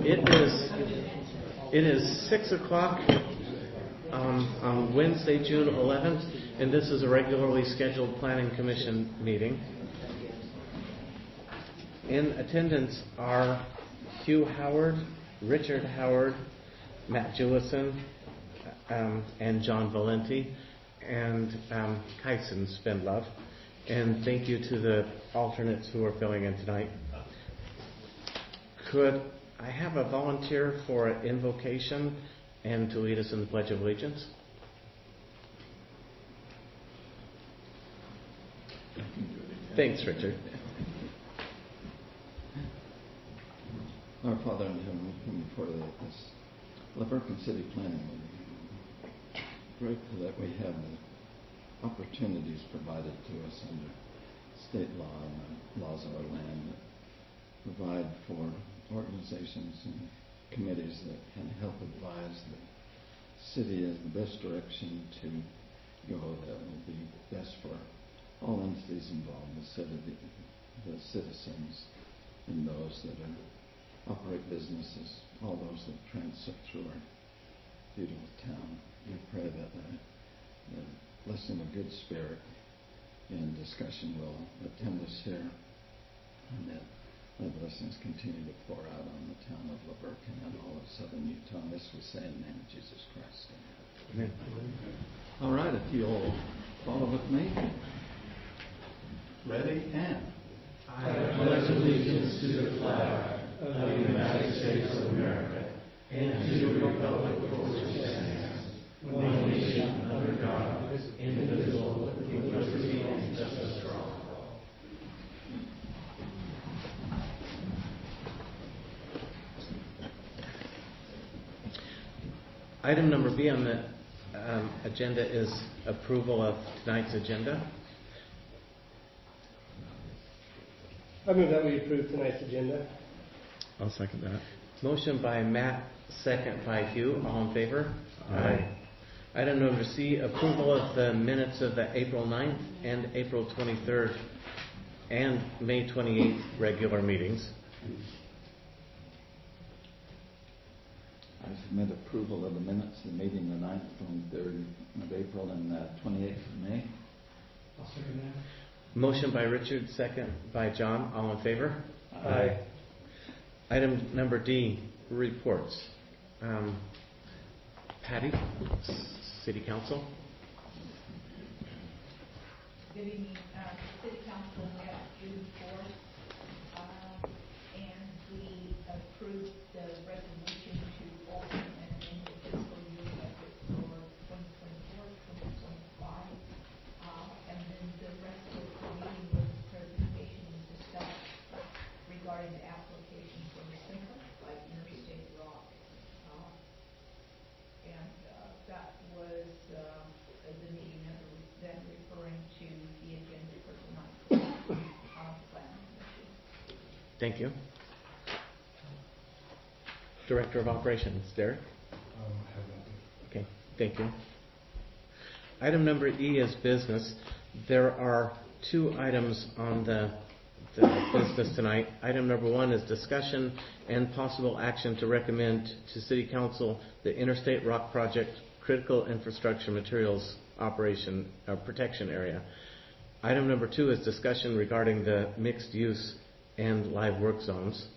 It is 6 o'clock on Wednesday, June 11th, and this is a regularly scheduled Planning Commission meeting. In attendance are Hugh Howard, Richard Howard, Matt Jewison, and John Valenti, and Kyson Spendlove. And thank you to the alternates who are filling in tonight. Could I have a volunteer for an invocation and to lead us in the Pledge of Allegiance? Thanks, Richard. Our Father in heaven, we come before this Laverton City Planning meeting. Grateful that we have the opportunities provided to us under state law and the laws of our land that provide for organizations and committees that can help advise the city in the best direction to go that will be best for all entities involved, the citizens and those that operate businesses, all those that transit through our beautiful town. We pray that the blessing of good spirit and discussion will attend us here, and that the blessings continue to pour out on the town of Laverton and all of southern Utah. And this we say in the name of Jesus Christ. Amen. All right, if you'll follow with me. Ready, and I pledge allegiance to the flag of the United States of America and to the republic for which it stands, one nation under God, indivisible, with liberty and justice for all. Item number B on the agenda is approval of tonight's agenda. I move that we approve tonight's agenda. I'll second that. Motion by Matt, second by Hugh. All in favor? Aye. Item number C, approval of the minutes of the April 9th and April 23rd and May 28th regular meetings. I submit approval of the minutes of the meeting the 9th, 23rd of April, and 28th of May. I'll second that. Motion by Richard, second by John. All in favor? Aye. Item number D, reports. Patty, City Council. Good evening. City Council met June 4th, and we approved the resolution to open and end the fiscal year budget for 2024-2025. And then the rest of the meeting was presentation and discussion regarding the application for the sprinkler by Interstate Rock. And that was the meeting that was then referring to the agenda for tonight's planning commission. Thank you. Director of Operations, Derek. Okay, thank you. Item number E is business. There are two items on the business tonight. Item number 1 is discussion and possible action to recommend to City Council the Interstate Rock Project Critical Infrastructure Materials Operation Protection Area. Item number 2 is discussion regarding the mixed use and live work zones.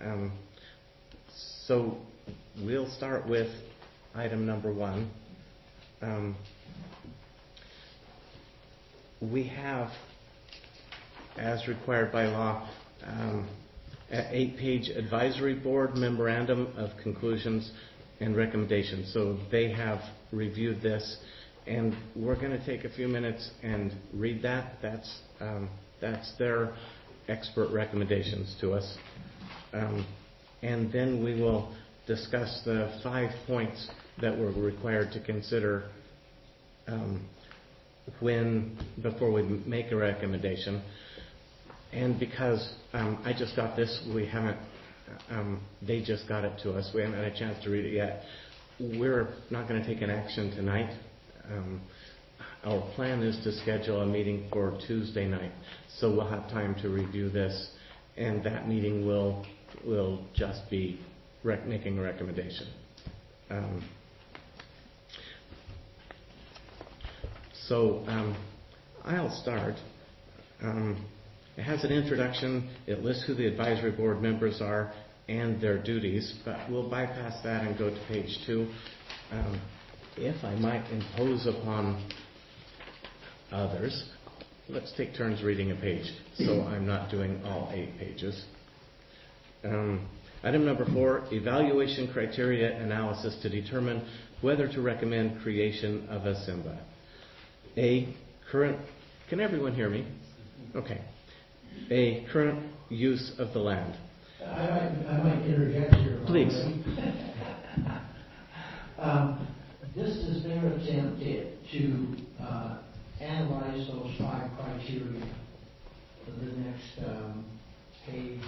So we'll start with item number 1. We have, as required by law, an 8-page advisory board memorandum of conclusions and recommendations. So they have reviewed this, and we're going to take a few minutes and read that. That's their expert recommendations to us. And then we will discuss the 5 points that we're required to consider before we make a recommendation. And because I just got this, we haven't. They just got it to us. We haven't had a chance to read it yet. We're not going to take an action tonight. Our plan is to schedule a meeting for Tuesday night, so we'll have time to review this, and that meeting will just be making a recommendation. I'll start. It has an introduction. It lists who the advisory board members are and their duties, but we'll bypass that and go to page 2. If I might impose upon others, let's take turns reading a page, so I'm not doing all 8 pages. Item number 4, evaluation criteria analysis to determine whether to recommend creation of a SIMBA. Can everyone hear me? Okay. A, current use of the land. I might interject here. Please. This is their attempt to analyze those 5 criteria. The next page,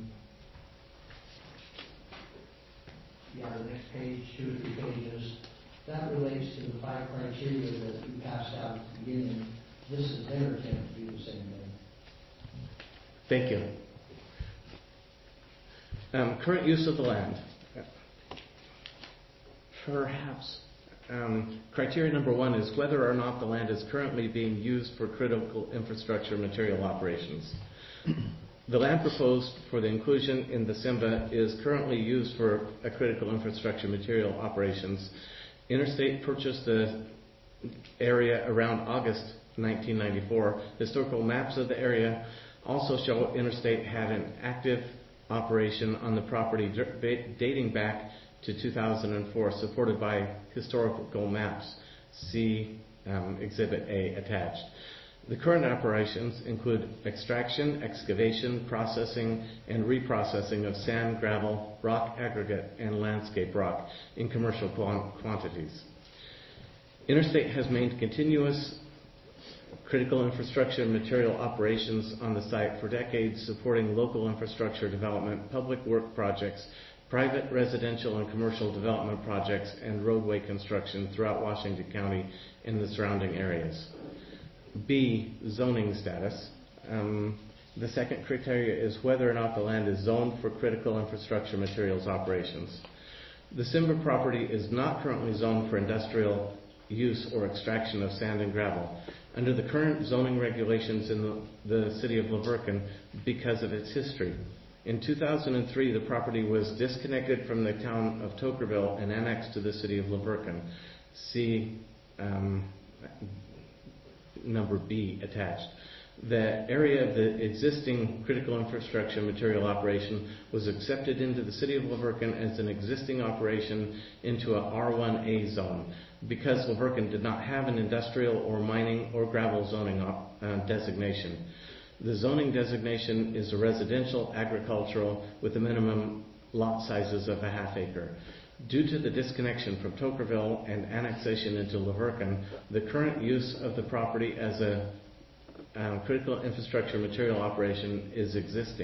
the next page, 2 or 3 pages, that relates to the 5 criteria that you passed out at the beginning. This is their attempt to do the same thing. Thank you. Current use of the land. Perhaps criteria number 1 is whether or not the land is currently being used for critical infrastructure material operations. The land proposed for the inclusion in the SIMBA is currently used for a critical infrastructure material operations. Interstate purchased the area around August 1994. Historical maps of the area also show Interstate had an active operation on the property dating back to 2004, supported by historical maps. See Exhibit A attached. The current operations include extraction, excavation, processing, and reprocessing of sand, gravel, rock aggregate, and landscape rock in commercial quantities. Interstate has maintained continuous critical infrastructure and material operations on the site for decades, supporting local infrastructure development, public work projects, private residential and commercial development projects, and roadway construction throughout Washington County and the surrounding areas. B, zoning status. The second criteria is whether or not the land is zoned for critical infrastructure materials operations. The SIMBA property is not currently zoned for industrial use or extraction of sand and gravel under the current zoning regulations in the city of La Verkin because of its history. In 2003, the property was disconnected from the town of Tokerville and annexed to the city of La Verkin. See number B attached. The area of the existing critical infrastructure material operation was accepted into the city of La Verkin as an existing operation into a R1A zone because La Verkin did not have an industrial or mining or gravel zoning designation. The zoning designation is a residential agricultural with a minimum lot sizes of a ½ acre. Due to the disconnection from Tokerville and annexation into La Verkin, the current use of the property as a critical infrastructure material operation is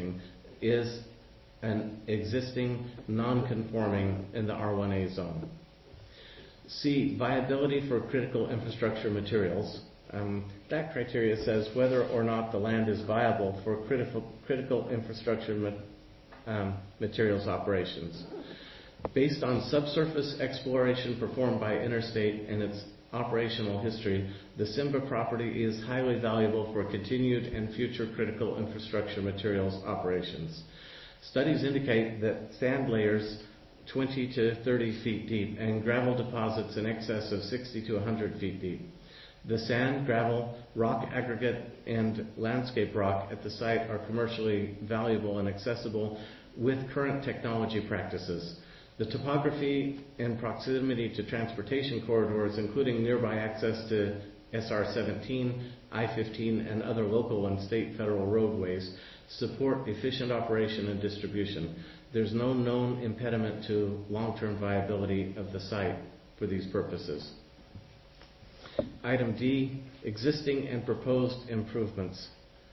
an existing non-conforming in the R1A zone. C, viability for critical infrastructure materials. That criteria says whether or not the land is viable for critical infrastructure materials operations. Based on subsurface exploration performed by Interstate and its operational history, the SIMBA property is highly valuable for continued and future critical infrastructure materials operations. Studies indicate that sand layers 20 to 30 feet deep and gravel deposits in excess of 60 to 100 feet deep. The sand, gravel, rock aggregate, and landscape rock at the site are commercially valuable and accessible with current technology practices. The topography and proximity to transportation corridors, including nearby access to SR 17, I-15, and other local and state federal roadways, support efficient operation and distribution. There's no known impediment to long-term viability of the site for these purposes. Item D, existing and proposed improvements.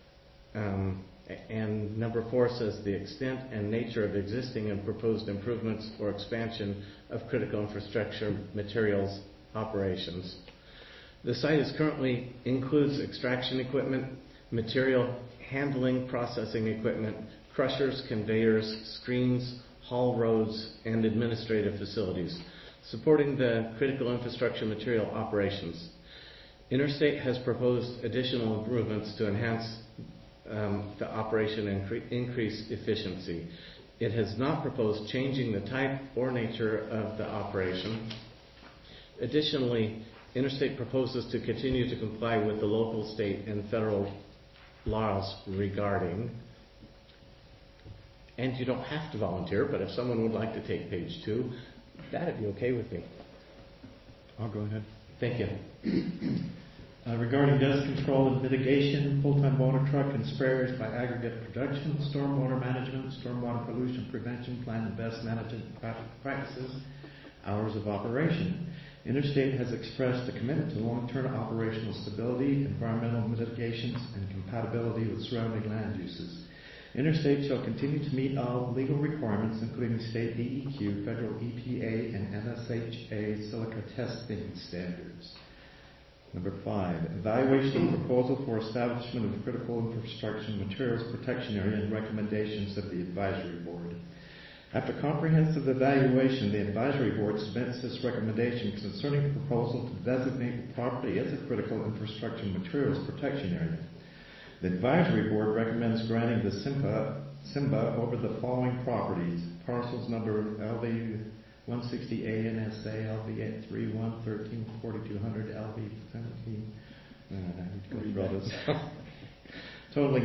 And number 4 says the extent and nature of existing and proposed improvements or expansion of critical infrastructure materials operations. The site currently includes extraction equipment, material handling processing equipment, crushers, conveyors, screens, haul roads, and administrative facilities, supporting the critical infrastructure material operations. Interstate has proposed additional improvements to enhance the operation and increase efficiency. It has not proposed changing the type or nature of the operation. Additionally, Interstate proposes to continue to comply with the local, state, and federal laws regarding, and you don't have to volunteer, but if someone would like to take page 2, that'd be okay with me. I'll go ahead. Thank you. Regarding dust control and mitigation, full-time water truck and sprayers by aggregate production, stormwater management, stormwater pollution prevention, plan and best management practices, hours of operation. Interstate has expressed a commitment to long-term operational stability, environmental mitigations, and compatibility with surrounding land uses. Interstate shall continue to meet all legal requirements, including state DEQ, federal EPA, and NSHA silica testing standards. Number 5, evaluation of proposal for establishment of critical infrastructure materials protection area and recommendations of the advisory board. After comprehensive evaluation, the advisory board submits its recommendation concerning the proposal to designate the property as a critical infrastructure materials protection area. The advisory board recommends granting the SIMBA over the following properties: parcels number LV 160A NSA, LV 31 13 4200, LV 17. I need to go through all this. Totaling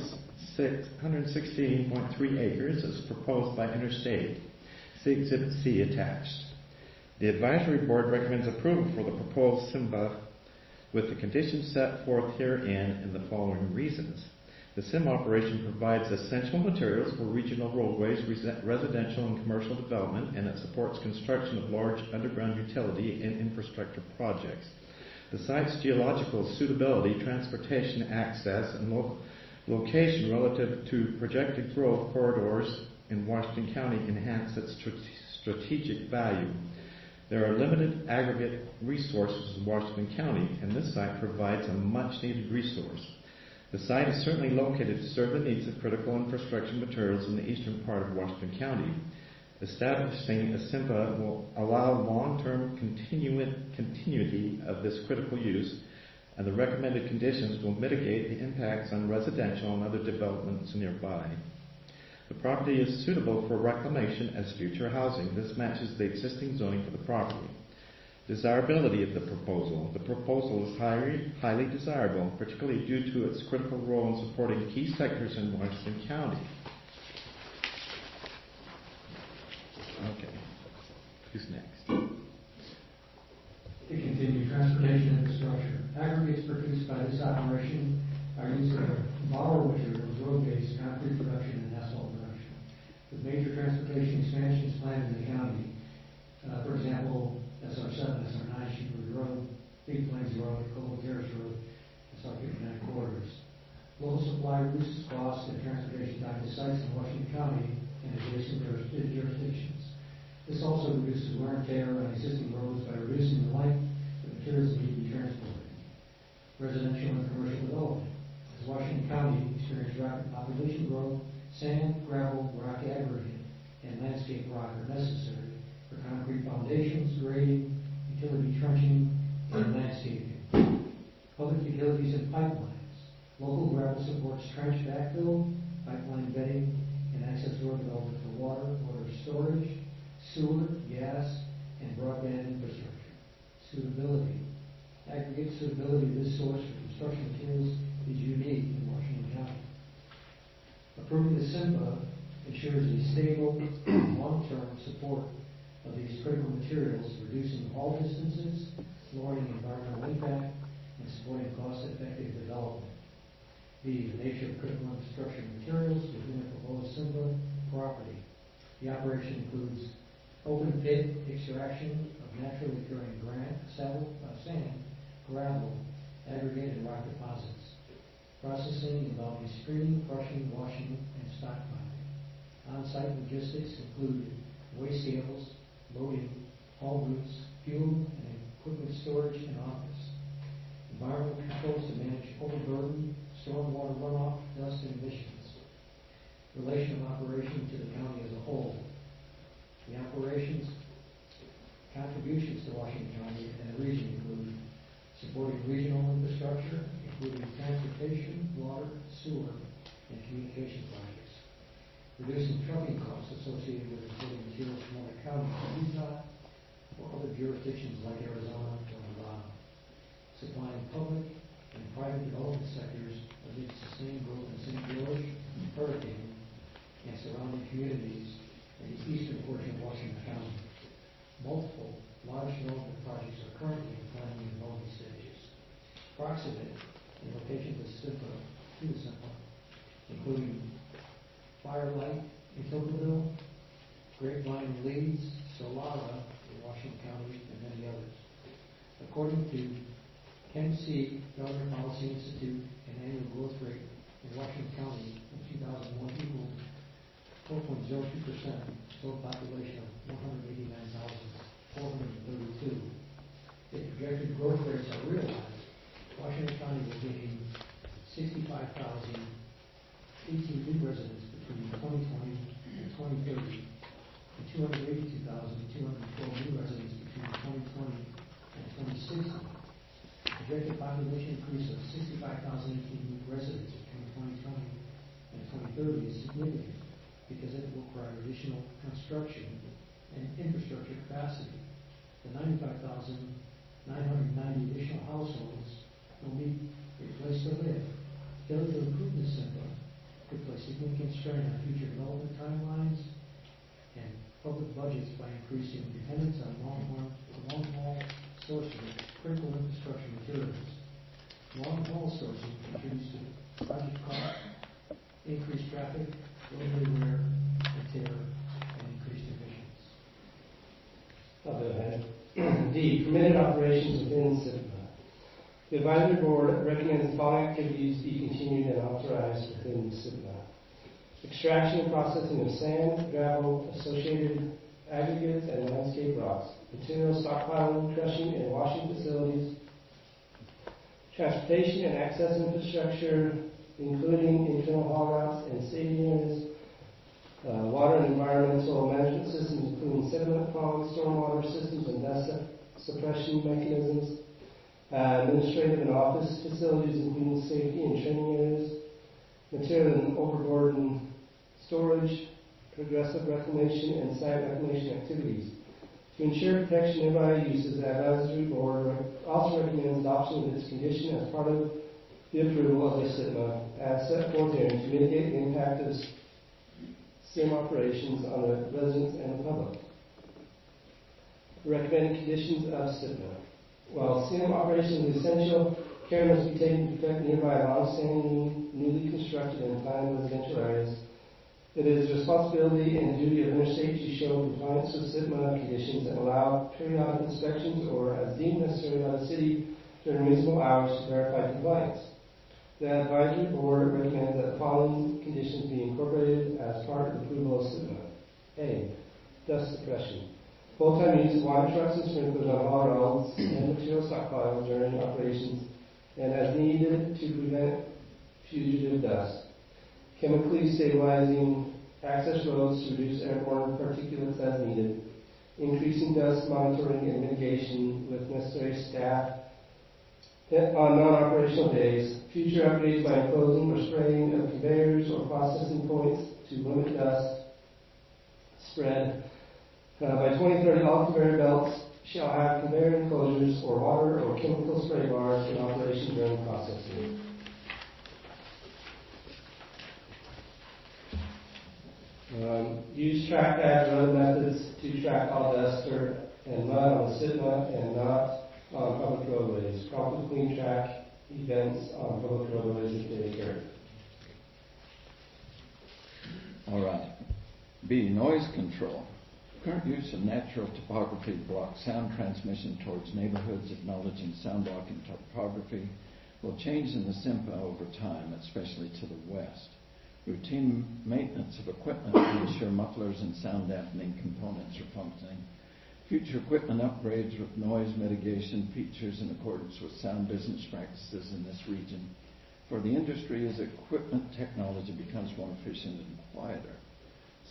116.3 acres as proposed by Interstate. See Exhibit C attached. The advisory board recommends approval for the proposed SIMBA with the conditions set forth herein and the following reasons. The SIM operation provides essential materials for regional roadways, residential and commercial development, and it supports construction of large underground utility and infrastructure projects. The site's geological suitability, transportation access, and location relative to projected growth corridors in Washington County enhance its strategic value. There are limited aggregate resources in Washington County, and this site provides a much-needed resource. The site is certainly located to serve the needs of critical infrastructure materials in the eastern part of Washington County. Establishing a SIMBA will allow long-term continuity of this critical use, and the recommended conditions will mitigate the impacts on residential and other developments nearby. The property is suitable for reclamation as future housing. This matches the existing zoning for the property. Desirability of the proposal. The proposal is highly desirable, particularly due to its critical role in supporting key sectors in Washington County. Okay. Who's next? To continue, transportation infrastructure. Aggregates produced by this operation are used for borrowed materials, road base, concrete production, and asphalt production. With major transportation expansions planned in the county, for example, SR7, SR9, Sheepwood Road, Big Plains Road, Cole Terrace Road, SR59 corridors. Local supply reduces costs and transportation time to sites in Washington County and adjacent jurisdictions. This also reduces wear and tear on existing roads by reducing the length of materials that need to be transported. Residential and commercial development. As Washington County experienced rapid population growth, sand, gravel, rock aggregate, and landscape rock are necessary for concrete foundations, grading, utility trenching, and landscaping. Public utilities and pipelines. Local gravel supports trench backfill, pipeline bedding, and access road development for water storage, sewer, gas, and broadband infrastructure. Suitability. Aggregate suitability of this source for construction materials is unique in Washington County. Approving the SIMBA ensures a stable, long-term support of these critical materials, reducing haul distances, lowering environmental impact, and supporting cost-effective development. B, the nature of critical infrastructure materials within the proposed SIMBA property. The operation includes open pit extraction of naturally occurring sand, gravel, aggregate, and rock deposits. Processing involving screening, crushing, washing, and stockpiling. On-site logistics include waste scales, loading, haul routes, fuel, and equipment storage and office. Environmental controls to manage overburden, stormwater runoff, dust, and emissions. Relation of operation to the county as a whole. The operations contributions to Washington County and the region include supporting regional infrastructure, including transportation, water, sewer, and communication projects, reducing trucking costs associated with importing materials from other counties to Utah or other jurisdictions like Arizona or Nevada, supplying public and private development sectors amid sustained growth in St. George, Hurricane, and surrounding communities in the eastern portion of Washington County. Multiple large development projects are currently in planning and development stages. Proximate in locations of SIMPA, including Firelight in Tocqueville, Grapevine in Leeds, Solara in Washington County, and many others. According to MC Government Policy Institute, an annual growth rate in Washington County in 2001 equaled 4.02%, total population of 189,432. If projected growth rates are realized, Washington County will gain 65,018 new residents between 2020 and 2030, and 282,212 new residents between 2020 and 2060. Projected population increase of 65,018 new residents between 2020 and 2030 is significant because it will require additional construction and infrastructure capacity. The 95,990 additional households will need a place to live. Failure to improve this SIMPA could place significant strain on future development timelines and public budgets by increasing dependence on long-haul sourcing of critical infrastructure materials. Long-haul sourcing contributes to project costs, increased traffic, roadway wear and tear, and increased emissions. I'll go ahead. D, permitted operations within SIPMA. The advisory board recommends the following activities be continued and authorized within SIPMA. Extraction and processing of sand, gravel, associated aggregates, and landscape rocks. Material stockpiling, crushing, and washing facilities. Transportation and access infrastructure, including internal haul routes and staging areas. Water and environmental management systems, including sediment ponds, stormwater systems, and dust suppression mechanisms. Administrative and office facilities, including safety and training areas. Material and overburden storage, progressive reclamation, and site reclamation activities. To ensure protection of nearby uses, the advisory board also recommends adoption of this condition as part of the approval of the SIPMA as set forth here to mitigate the impact of SIM operations on the residents and the public. The recommended conditions of SIPMA. While SIM operations is essential, care must be taken to protect nearby long-standing, newly constructed and planned residential areas. It is the responsibility and duty of interstate to show compliance with SIPMA conditions and allow periodic inspections or, as deemed necessary by the city, during reasonable hours to verify compliance. The advisory board recommends that the following conditions be incorporated as part of the approval of SIPMA. A. Dust suppression. Full-time use of water trucks and sprinklers on haul roads and material stockpiles during operations and as needed to prevent fugitive dust. Chemically stabilizing access roads to reduce airborne particulates as needed. Increasing dust monitoring and mitigation with necessary staff on non-operational days. Future upgrades by enclosing or spraying of conveyors or processing points to limit dust spread. By 2030, all conveyor belts shall have conveyor enclosures or water or chemical spray bars in operation during processing. Use track pads or other methods to track all dust, dirt, and mud on the SIPMA and not on public roadways. Properly clean track events on public roadways if they occur. All right. B, noise control. Current use of natural topography blocks sound transmission towards neighborhoods. Acknowledging sound blocking topography will change in the SIMPA over time, especially to the west. Routine maintenance of equipment to ensure mufflers and sound dampening components are functioning. Future equipment upgrades with noise mitigation features in accordance with sound business practices in this region. For the industry, as equipment technology becomes more efficient and quieter.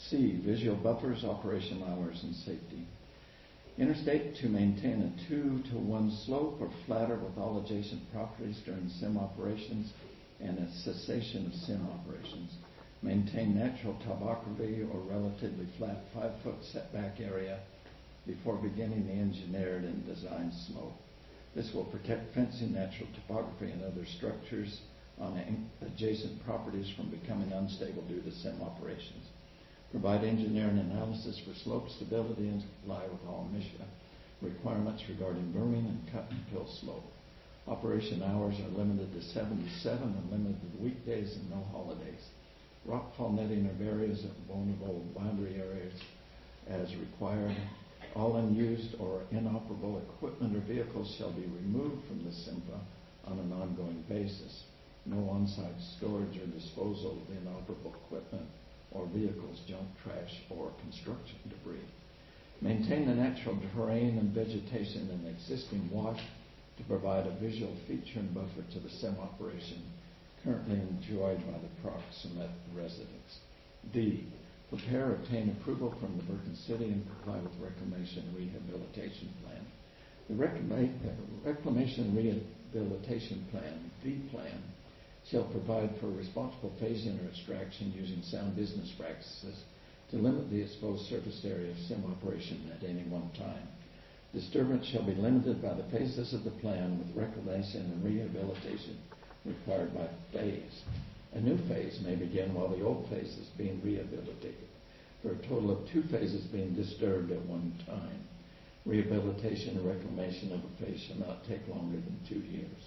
C, visual buffers, operational hours, and safety. Interstate to maintain a 2-to-1 slope or flatter with all adjacent properties during SIM operations and a cessation of SIM operations. Maintain natural topography or relatively flat 5-foot setback area before beginning the engineered and designed slope. This will protect fencing, natural topography, and other structures on adjacent properties from becoming unstable due to SIM operations. Provide engineering analysis for slope stability and comply with all MSHA requirements regarding berming and cut and fill slope. Operation hours are limited to 7 to 7 and limited to weekdays and no holidays. Rockfall netting of areas of vulnerable boundary areas as required. All unused or inoperable equipment or vehicles shall be removed from the SIMPA on an ongoing basis. No on-site storage or disposal of inoperable equipment or vehicles, junk, trash, or construction debris. Maintain the natural terrain and vegetation in the existing wash to provide a visual feature and buffer to the SIM operation currently enjoyed by the proximate residents. D, prepare, obtain approval from the Bergen City and comply with Reclamation and Rehabilitation Plan. The Reclamation and Rehabilitation Plan, V-Plan, shall provide for responsible phasing or extraction using sound business practices to limit the exposed surface area of SIM operation at any one time. Disturbance shall be limited by the phases of the plan with reclamation and rehabilitation required by phase. A new phase may begin while the old phase is being rehabilitated, for a total of 2 phases being disturbed at one time. Rehabilitation and reclamation of a phase shall not take longer than 2 years.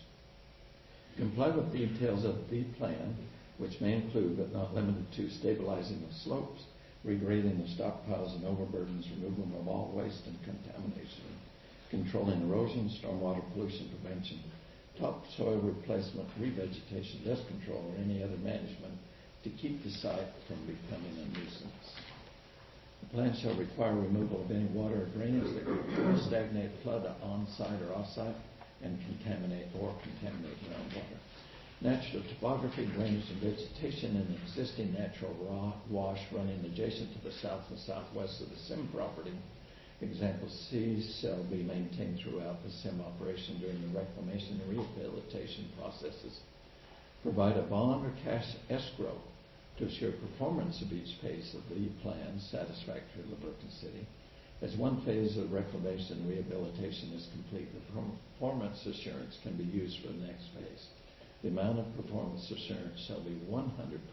Comply with details of the plan, which may include but not limited to stabilizing the slopes, regrading the stockpiles and overburdens, removal of all waste and contamination, controlling erosion, stormwater pollution prevention, topsoil replacement, revegetation, dust control, or any other management to keep the site from becoming a nuisance. The plan shall require removal of any water or drainage that could stagnate, flood on-site or off-site, and contaminate groundwater. Natural topography, drainage, and vegetation in existing natural wash running adjacent to the south and southwest of the SIM property. Example C shall be maintained throughout the SIM operation during the reclamation and rehabilitation processes. Provide a bond or cash escrow to assure performance of each phase of the plan satisfactory to La Bergen City. As one phase of reclamation and rehabilitation is complete, the performance assurance can be used for the next phase. The amount of performance assurance shall be 100%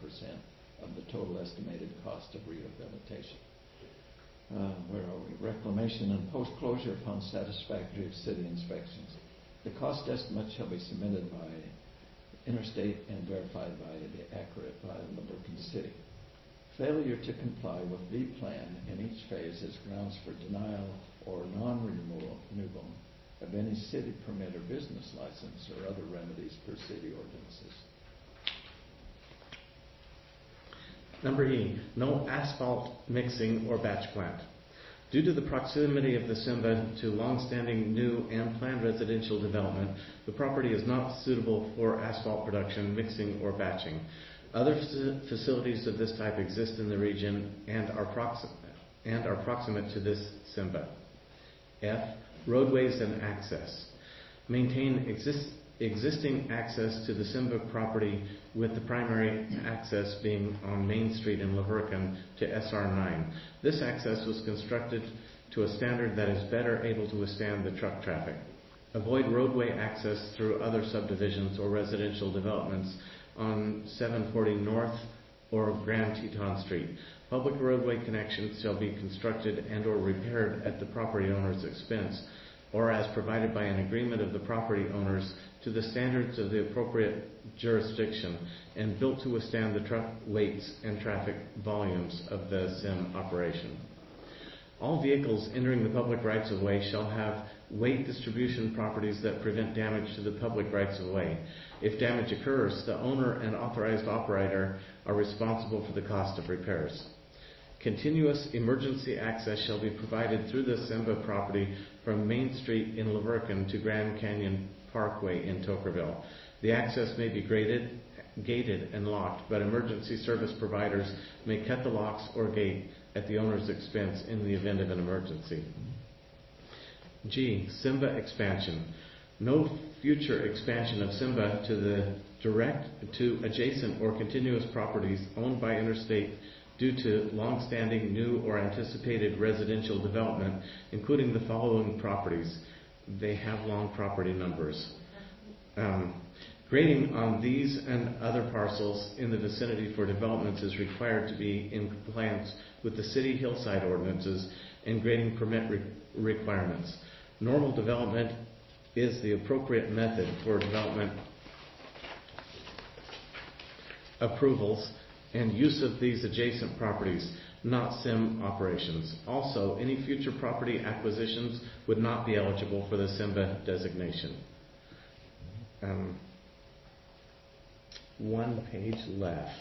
of the total estimated cost of rehabilitation. Where are we? Reclamation and post-closure upon satisfactory of city inspections. The cost estimate shall be submitted by Interstate and verified by La Bergen City. Failure to comply with the plan in each phase is grounds for denial or non-renewal of any city permit or business license or other remedies per city ordinances. Number E, no asphalt mixing or batch plant. Due to the proximity of the SIMBA to long-standing new and planned residential development, the property is not suitable for asphalt production, mixing, or batching. Other facilities of this type exist in the region and are proximate to this SIMBA. F, roadways and access. Maintain existing access to the SIMBA property with the primary access being on Main Street in La Verkin to SR9. This access was constructed to a standard that is better able to withstand the truck traffic. Avoid roadway access through other subdivisions or residential developments on 740 North or Grand Teton Street. Public roadway connections shall be constructed and or repaired at the property owner's expense or as provided by an agreement of the property owners to the standards of the appropriate jurisdiction and built to withstand the truck weights and traffic volumes of the SIM operation. All vehicles entering the public rights-of-way shall have weight distribution properties that prevent damage to the public rights-of-way. If damage occurs, the owner and authorized operator are responsible for the cost of repairs. Continuous emergency access shall be provided through the SIMBA property from Main Street in La Verkin to Grand Canyon Parkway in Tokerville. The access may be gated and locked, but emergency service providers may cut the locks or gate at the owner's expense in the event of an emergency. G, Simba expansion. No future expansion of Simba to adjacent or continuous properties owned by Interstate due to long-standing, new, or anticipated residential development, including the following properties. They have long property numbers. Grading on these and other parcels in the vicinity for developments is required to be in compliance with the city hillside ordinances and grading permit requirements. Normal development is the appropriate method for development approvals and use of these adjacent properties, not SIM operations. Also, any future property acquisitions would not be eligible for the SIMBA designation. One page left.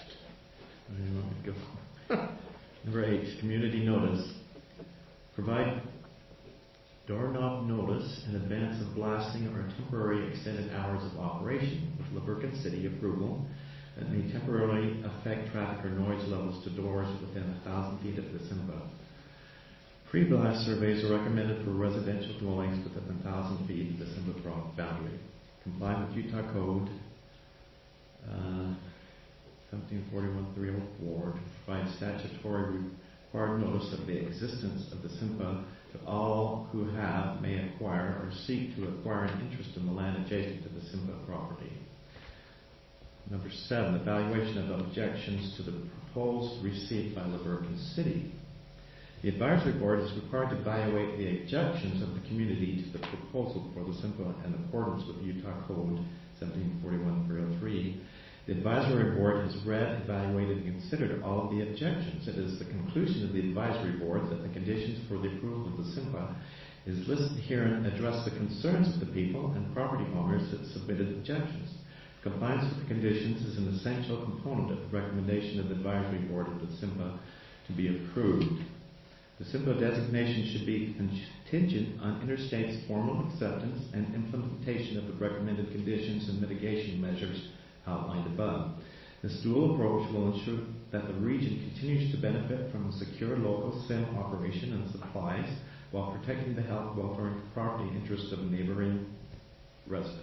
Number 8, community notice. Provide doorknob notice in advance of blasting or temporary extended hours of operation with Lubercan City approval that may temporarily affect traffic or noise levels to doors within 1,000 feet of the SIMBA. Pre-blast surveys are recommended for residential dwellings within 1,000 feet of the SIMBA boundary. Comply with Utah Code 1741-304 to provide statutory required notice of the existence of the SIMBA to all who have, may acquire, or seek to acquire an interest in the land adjacent to the SIMBA property. Number 7, evaluation of objections to the proposal received by Lubercan City. The advisory board is required to evaluate the objections of the community to the proposal for the SIMBA in accordance with Utah Code 1741-303. The advisory board has read, evaluated, and considered all of the objections. It is the conclusion of the advisory board that the conditions for the approval of the SIMBA is listed here and address the concerns of the people and property owners that submitted objections. Compliance with the conditions is an essential component of the recommendation of the advisory board of the SIMBA to be approved. The SIMBA designation should be contingent on Interstate's formal acceptance and implementation of the recommended conditions and mitigation measures outlined above. This dual approach will ensure that the region continues to benefit from a secure local SIM operation and supplies while protecting the health, welfare, and property interests of neighboring residents.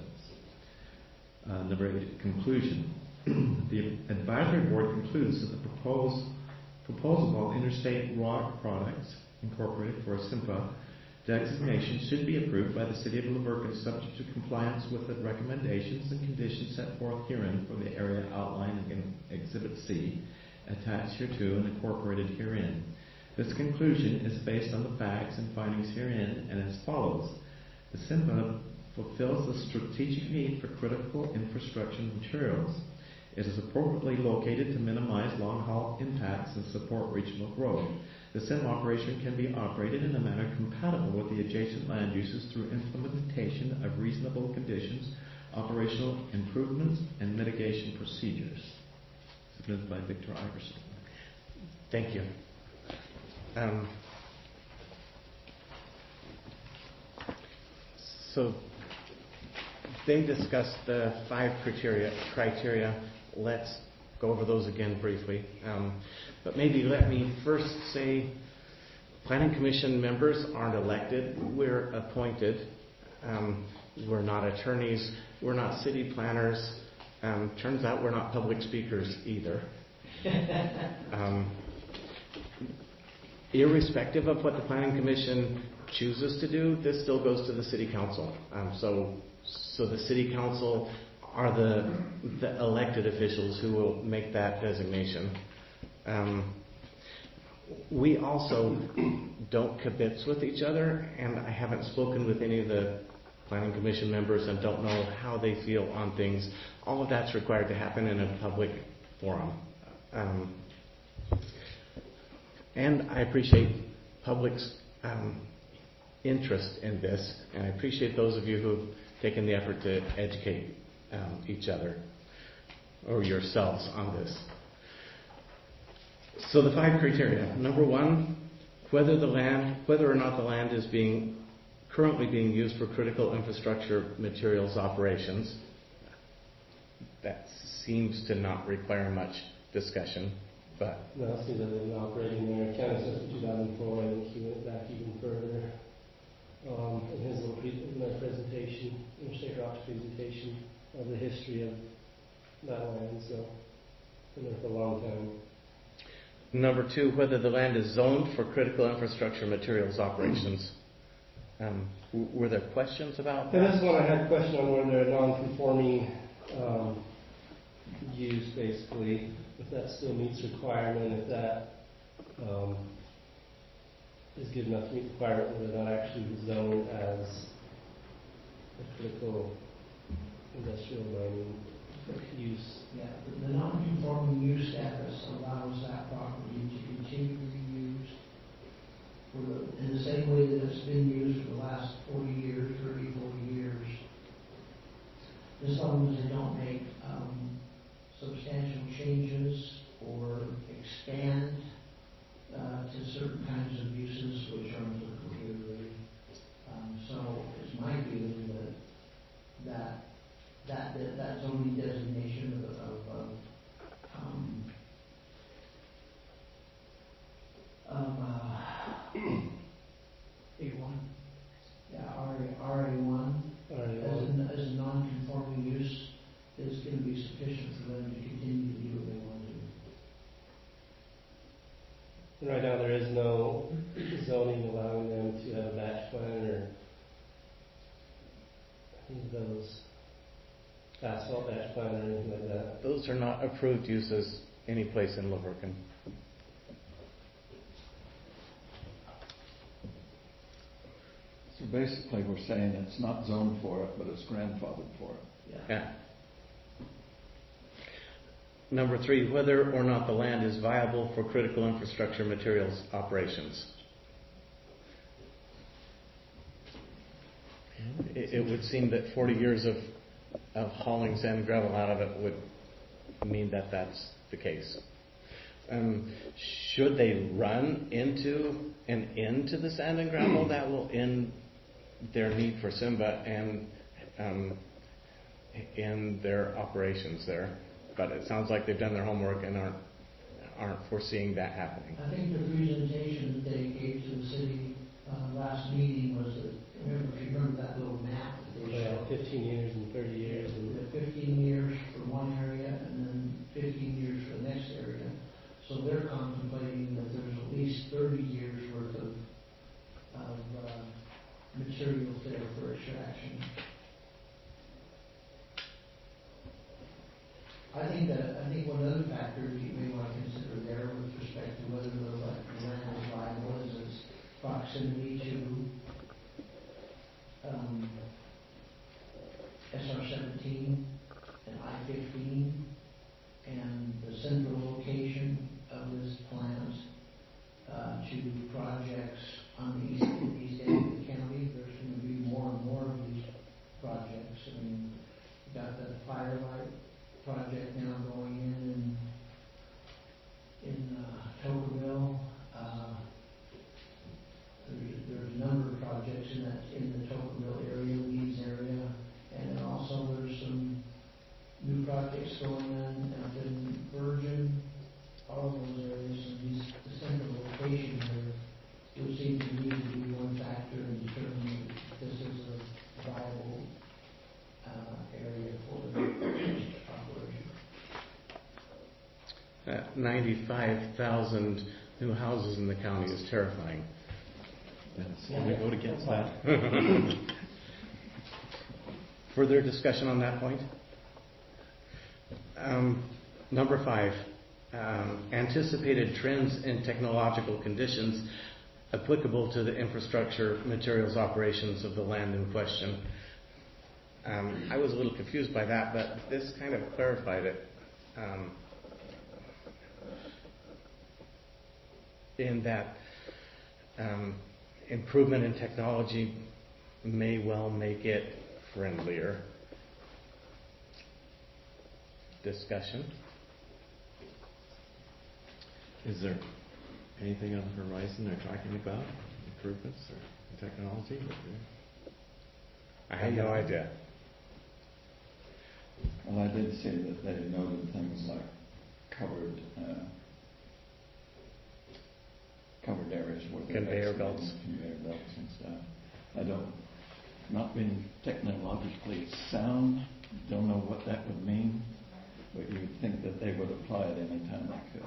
Number 8, conclusion. The advisory board concludes that the proposal of Interstate Rock Products Incorporated for a SIMBA designation should be approved by the City of Lubercan subject to compliance with the recommendations and conditions set forth herein for the area outlined in Exhibit C, attached hereto and incorporated herein. This conclusion is based on the facts and findings herein and as follows. The SIMBA fulfills the strategic need for critical infrastructure materials. It is appropriately located to minimize long-haul impacts and support regional growth. The SIM operation can be operated in a manner compatible with the adjacent land uses through implementation of reasonable conditions, operational improvements, and mitigation procedures. Submitted by Victor Iverson. Thank you. So they discussed the 5 criteria. Let's go over those again briefly. But maybe let me first say Planning Commission members aren't elected. We're appointed. We're not attorneys. We're not city planners. Turns out we're not public speakers either. Irrespective of what the Planning Commission chooses to do, this still goes to the City Council. So the City Council are the elected officials who will make that designation. We also don't kibitz with each other, and I haven't spoken with any of the Planning Commission members and don't know how they feel on things. All of that's required to happen in a public forum. And I appreciate public's interest in this, and I appreciate those of you who have taken the effort to educate each other or yourselves on this. So the 5 criteria. Number 1, whether or not the land is currently being used for critical infrastructure materials operations. That's seems to not require much discussion, but No, it seems that they've been operating there kind of since 2004. I think he went back even further. In his little in their presentation, Interstate Rock's presentation of the history of that land, so been there for a long time. number 2, whether the land is zoned for critical infrastructure materials operations. Were there questions about And that? this one I had a question on whether they're non-conforming use, basically, if that still meets requirement, if that is good enough to meet requirement, whether they're not actually zoned as a critical industrial mining use. Yeah, the non-conforming use status allows that property to continue to be used in the same way that it's been used for the last 40 years, 30, 40 years. As long as they don't make substantial changes or expand to certain kinds of uses which are applicable here, really. So it's my feeling that zoning designation A1, yeah, RA1 as a non-conforming use is going to be sufficient for them to continue to do what they want to do. And right now there is no zoning allowing them to have a batch plan or any of those asphalt batch plan or anything like that. Those are not approved uses any place in Liverpool. So basically, we're saying it's not zoned for it, but it's grandfathered for it. Yeah. Number 3, whether or not the land is viable for critical infrastructure materials operations. It would seem that 40 years of hauling sand and gravel out of it would mean that that's the case. Should they run into the sand and gravel, that will end their need for Simba and in their operations there. But it sounds like they've done their homework and aren't foreseeing that happening. I think the presentation that they gave to the city last meeting was that, if you remember that little map that they showed. 15 years and 30 years. And 15 years for one area and then 15 years for the next area. So they're contemplating that there's at least 30 years worth of materials there for extraction. I think one other factor you may want to consider there with respect to whether the land is viable is its proximity to SR-17 and I-15 and the central location of this plant to projects on the east end of the county. There's going to be more and more of these projects. I mean, you've got the Firelight project now going in Tocqueville. There's a number of projects in the Tocqueville area, Leeds area, and then also there's some new projects going in up in Virgin, all of those areas, and the central location here would seem to me to be one factor in determining if this is a viable area for the operation. 95,000 new houses in the county is terrifying. Can we vote against that? Further discussion on that point? Number 5, anticipated trends in technological conditions applicable to the infrastructure materials operations of the land in question. I was a little confused by that, but this kind of clarified it. In that improvement in technology may well make it friendlier. Discussion. Is there anything on the horizon they're talking about? Improvements or technology? I have no idea. Well, I did see that they noted things like covered areas where they're Conveyor excavating belts. conveyor belts and stuff. I don't, not being technologically sound, don't know what that would mean, but you would think that they would apply it any time they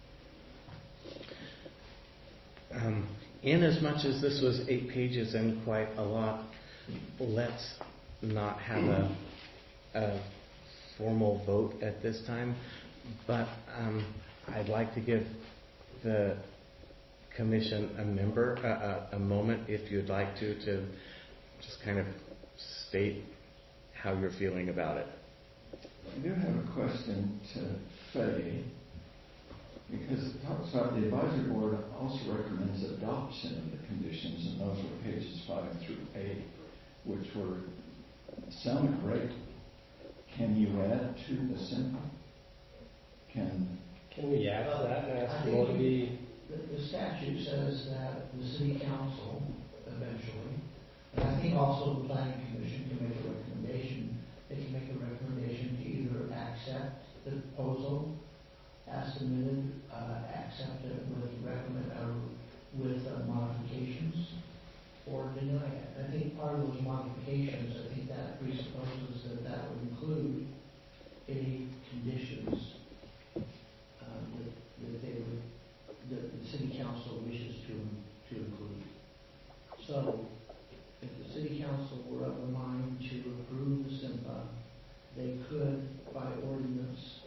could. In as much as this was 8 pages and quite a lot, let's not have a formal vote at this time, but I'd like to give the commission a moment, if you'd like to just kind of state how you're feeling about it. I do have a question to Faye, because it talks about the advisory board also recommends adoption of the conditions, and those were pages 5 through 8, which sounded great. Can you add to the SIMPA? Can we add to that and ask I them think to be? the statute says that the city council eventually, and I think also the planning commission can make a recommendation. They can make a recommendation to either accept the proposal as submitted, accept it with modifications, or deny it. I think part of those modifications, I think that presupposes that would include any conditions that the city council wishes to include. So, if the city council were of the mind to approve the SIMPA, they could, by ordinance,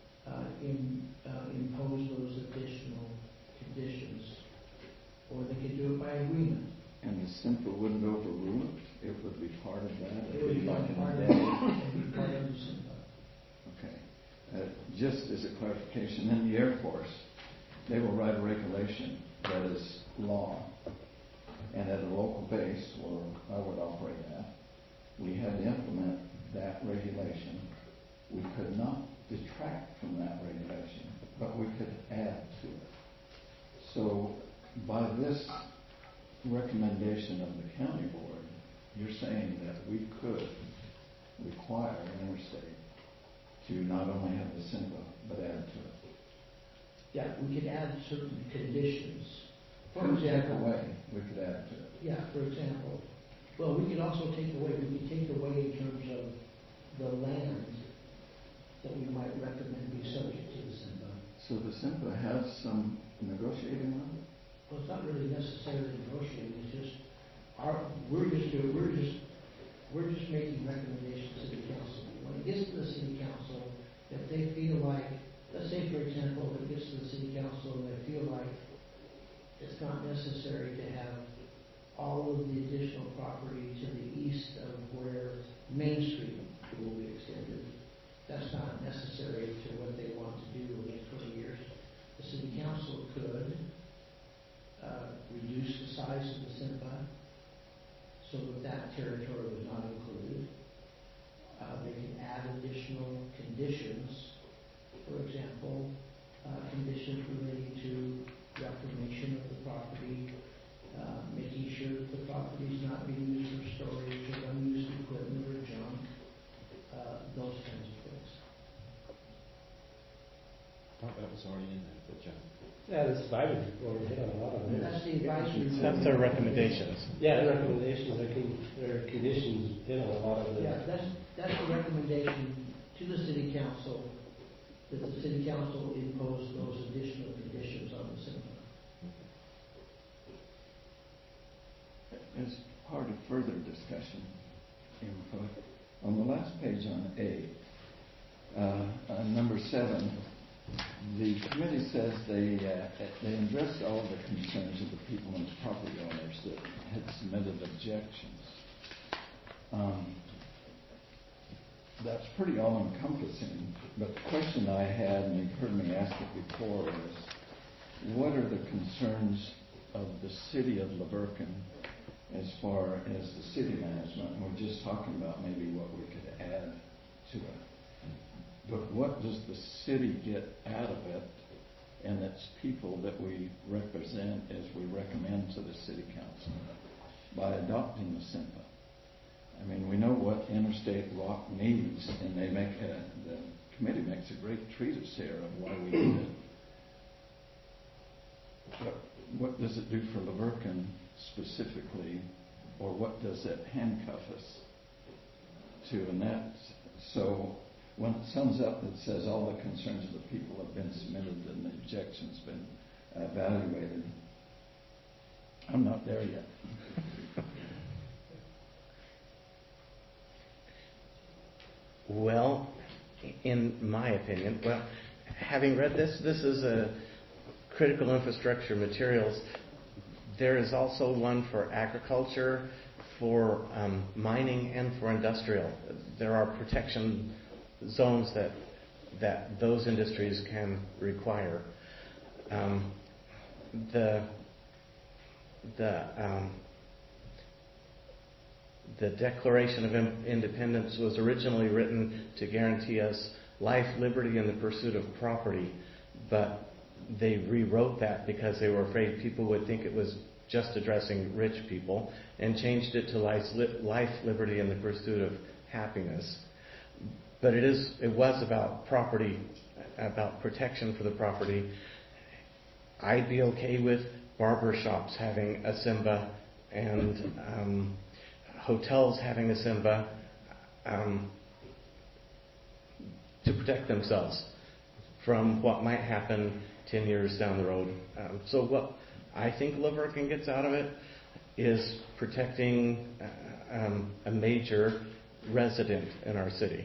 impose those additional conditions, or they could do it by agreement. And the SIMPA wouldn't overrule it? It would be part of that? It would be like part of an the addendum? SIMPA. Okay. Just as a clarification, in the Air Force, they will write a regulation that is law. And at a local base, where I would operate at, we had to implement that regulation. We could not detract from that regulation, but we could add to it. So by this recommendation of the county board, you're saying that we could require Interstate to not only have the SIMPA, but add to it. Yeah, we could add certain conditions. For Take example, away, we could add to it. yeah, for example, well, we could also take away in terms of the land that we might recommend be subject to the SIMPA. So the SIMPA has some negotiating on it? Well, it's not really necessarily negotiating. It's just we're just making recommendations to the council. When it gets to the city council, if they feel like, let's say for example, if it gets to the city council and they feel like it's not necessary to have all of the additional property to the east of where Main Street will be extended. That's not necessary to what they want to do in the next 20 years. The city council could reduce the size of the SIMPA so that territory was not included. They can add additional conditions. For example, conditions relating to reclamation of the property, making sure that the property is not being used for storage or unused equipment or junk, those kinds of things. I thought that was already in there, but John. Yeah, this advisory board hit on a lot of it. That's the advisory. That's their recommendations. Yeah, the recommendations, their conditions hit on a lot of it. Yeah, that's the recommendation to the city council, that the city council impose those additional conditions on the SIMPA. As part of further discussion, input, on the last page on A, number 7, the committee says they addressed all the concerns of the people and the property owners that had submitted objections. That's pretty all-encompassing, but the question I had, and you've heard me ask it before, is what are the concerns of the city of Laverton as far as the city management? And we're just talking about maybe what we could add to it. But what does the city get out of it and its people that we represent as we recommend to the city council by adopting the SIMPA? I mean, we know what interstate rock needs, and the committee makes a great treatise here of why we need it. But what does it do for Laverton specifically, or what does it handcuff us to? And that, so when it sums up, it says all the concerns of the people have been submitted and the objections been evaluated. I'm not there yet. Well, in my opinion, having read this is a critical infrastructure materials. There is also one for agriculture, for mining, and for industrial. There are protection zones that those industries can require. The Declaration of Independence was originally written to guarantee us life, liberty, and the pursuit of property, but they rewrote that because they were afraid people would think it was just addressing rich people, and changed it to life, liberty, and the pursuit of happiness. But it was about property, about protection for the property. I'd be okay with barber shops having a SIMBA and hotels having a SIMBA to protect themselves from what might happen 10 years down the road. So what I think Laverton gets out of it is protecting a major resident in our city.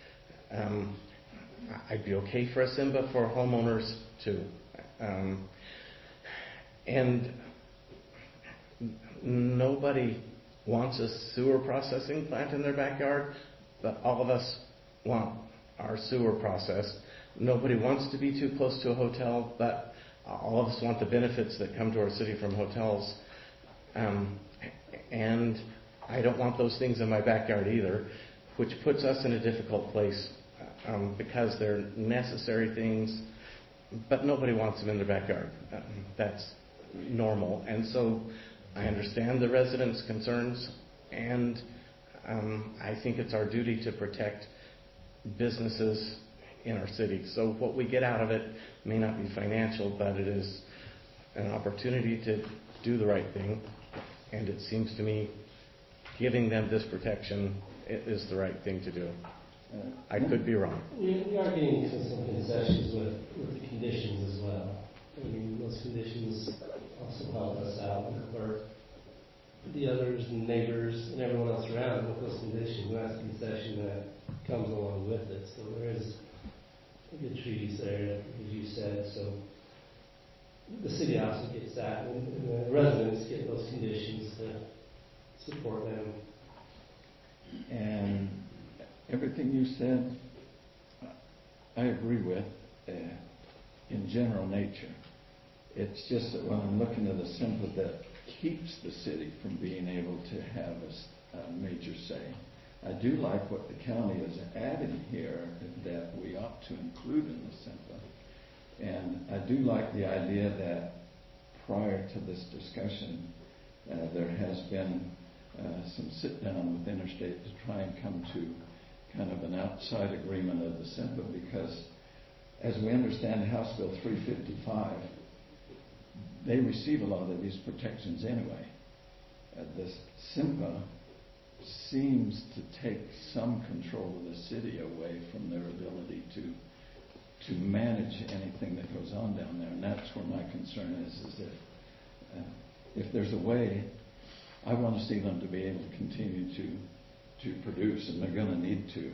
I'd be okay for a SIMBA for homeowners too. And nobody wants a sewer processing plant in their backyard, but all of us want our sewer processed. Nobody wants to be too close to a hotel, but all of us want the benefits that come to our city from hotels. And I don't want those things in my backyard either, which puts us in a difficult place because they're necessary things, but nobody wants them in their backyard. That's normal. And so I understand the residents' concerns, and I think it's our duty to protect businesses in our city. So what we get out of it may not be financial, but it is an opportunity to do the right thing. And it seems to me giving them this protection is the right thing to do. I could be wrong. We are getting into some concessions with the conditions as well. I mean, those conditions also help us out and clerk the others and neighbors and everyone else around with those conditions. And that's a concession that comes along with it. So there is a good treaties there, as you said. So the city also gets that, and the residents get those conditions to support them. And everything you said, I agree with in general nature. It's just that when I'm looking at a SIMBA that keeps the city from being able to have a major say, I do like what the county is adding here that we ought to include in the SIMBA. And I do like the idea that prior to this discussion, there has been some sit down with Interstate to try and come to kind of an outside agreement of the SIMBA, because as we understand House Bill 355, they receive a lot of these protections anyway. The SIMBA seems to take some control of the city away from their ability to manage anything that goes on down there, and that's where my concern is if there's a way, I want to see them to be able to continue to produce, and they're going to need to,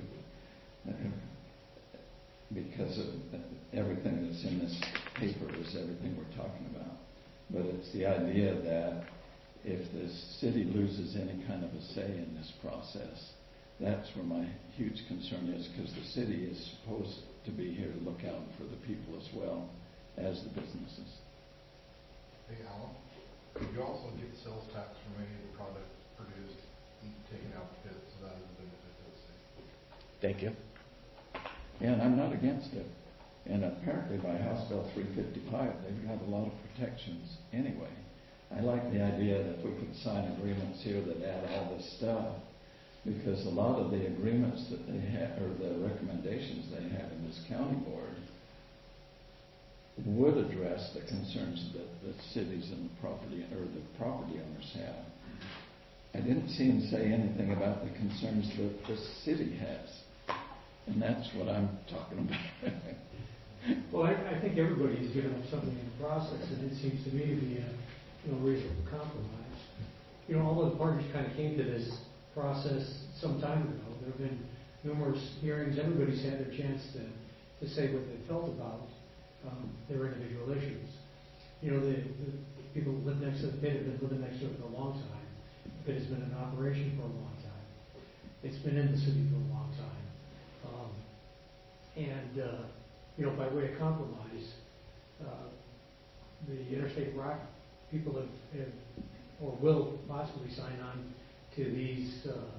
because of everything that's in this paper is everything we're talking about. But it's the idea that if the city loses any kind of a say in this process, that's where my huge concern is, because the city is supposed to be here to look out for the people as well as the businesses. Hey, Alan, could you also get sales tax from any of the product produced, taken out the pits, so that is a benefit to the city? Thank you. And I'm not against it. And apparently by House Bill 355, they've got a lot of protections anyway. I like the idea that we could sign agreements here that add all this stuff, because a lot of the agreements that they have, or the recommendations they have in this county board, would address the concerns that the cities and the property owners have. I didn't see him say anything about the concerns that the city has, and that's what I'm talking about. Well, I think everybody's given up something in the process, and it seems to me to be a reasonable compromise. All the parties kind of came to this process some time ago. There have been numerous hearings. Everybody's had their chance to say what they felt about their individual issues. The people who live next to the pit have been living next to it for a long time. The pit has been in operation for a long time. It's been in the city for a long time. By way of compromise, the Interstate Rock people have or will possibly sign on to these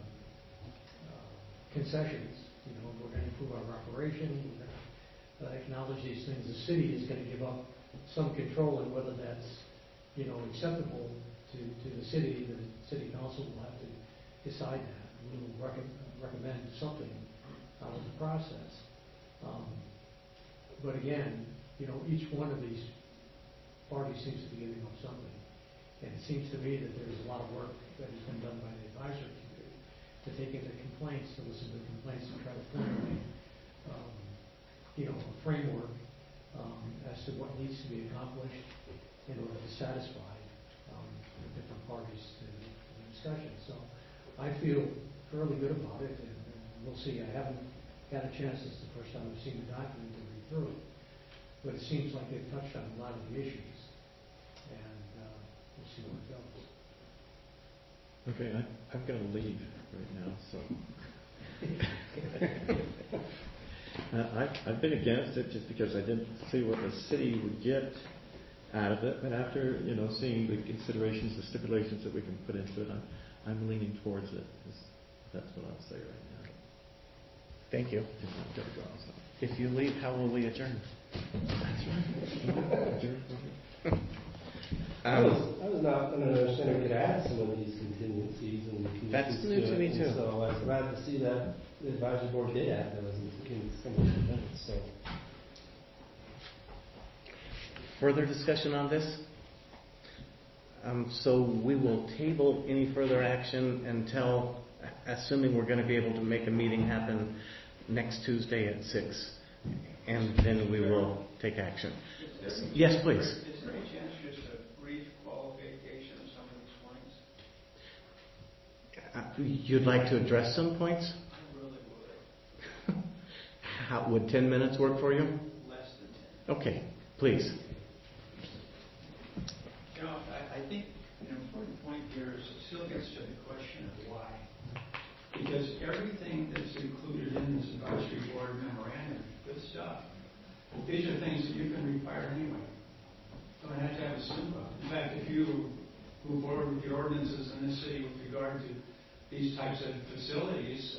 concessions. We're going to improve our operation. We're going to acknowledge these things. The city is going to give up some control, and whether that's acceptable to the city, the city council will have to decide that. We will recommend something out of the process. But again, each one of these parties seems to be giving up something. And it seems to me that there's a lot of work that has been done by the advisory committee to take into complaints, to listen to complaints, and try to formulate, a framework as to what needs to be accomplished in order to satisfy the different parties to the discussion. So I feel fairly good about it, and we'll see. I haven't had a chance. It's the first time I've seen the document to read through it, but it seems like they've touched on a lot of the issues. We'll see where it goes. Okay, I've got to leave right now, so. I've been against it just because I didn't see what the city would get out of it, but after, seeing the considerations, the stipulations that we can put into it, I'm leaning towards it. That's what I'll say right now. Thank you. And I've got to go, so. If you leave, how will we adjourn? I was not understanding we could add some of these contingencies and conditions. That's new to me too. So I was glad to see that the advisory board did add those in some of the minutes. So Further discussion on this? So we will table any further action until, assuming we're going to be able to make a meeting happen next Tuesday at 6, and then we will take action. Yes, please. Is there any chance just a brief qualification of some of these points? You'd like to address some points? I really would. How, would 10 minutes work for you? Less than 10. Okay, please. I think an important point here is it still gets to the question of why. Because everything that's included in this advisory board memorandum, good stuff. These are things that you can require anyway. You don't have to have a SIMBA. In fact, if you move forward with the ordinances in this city with regard to these types of facilities,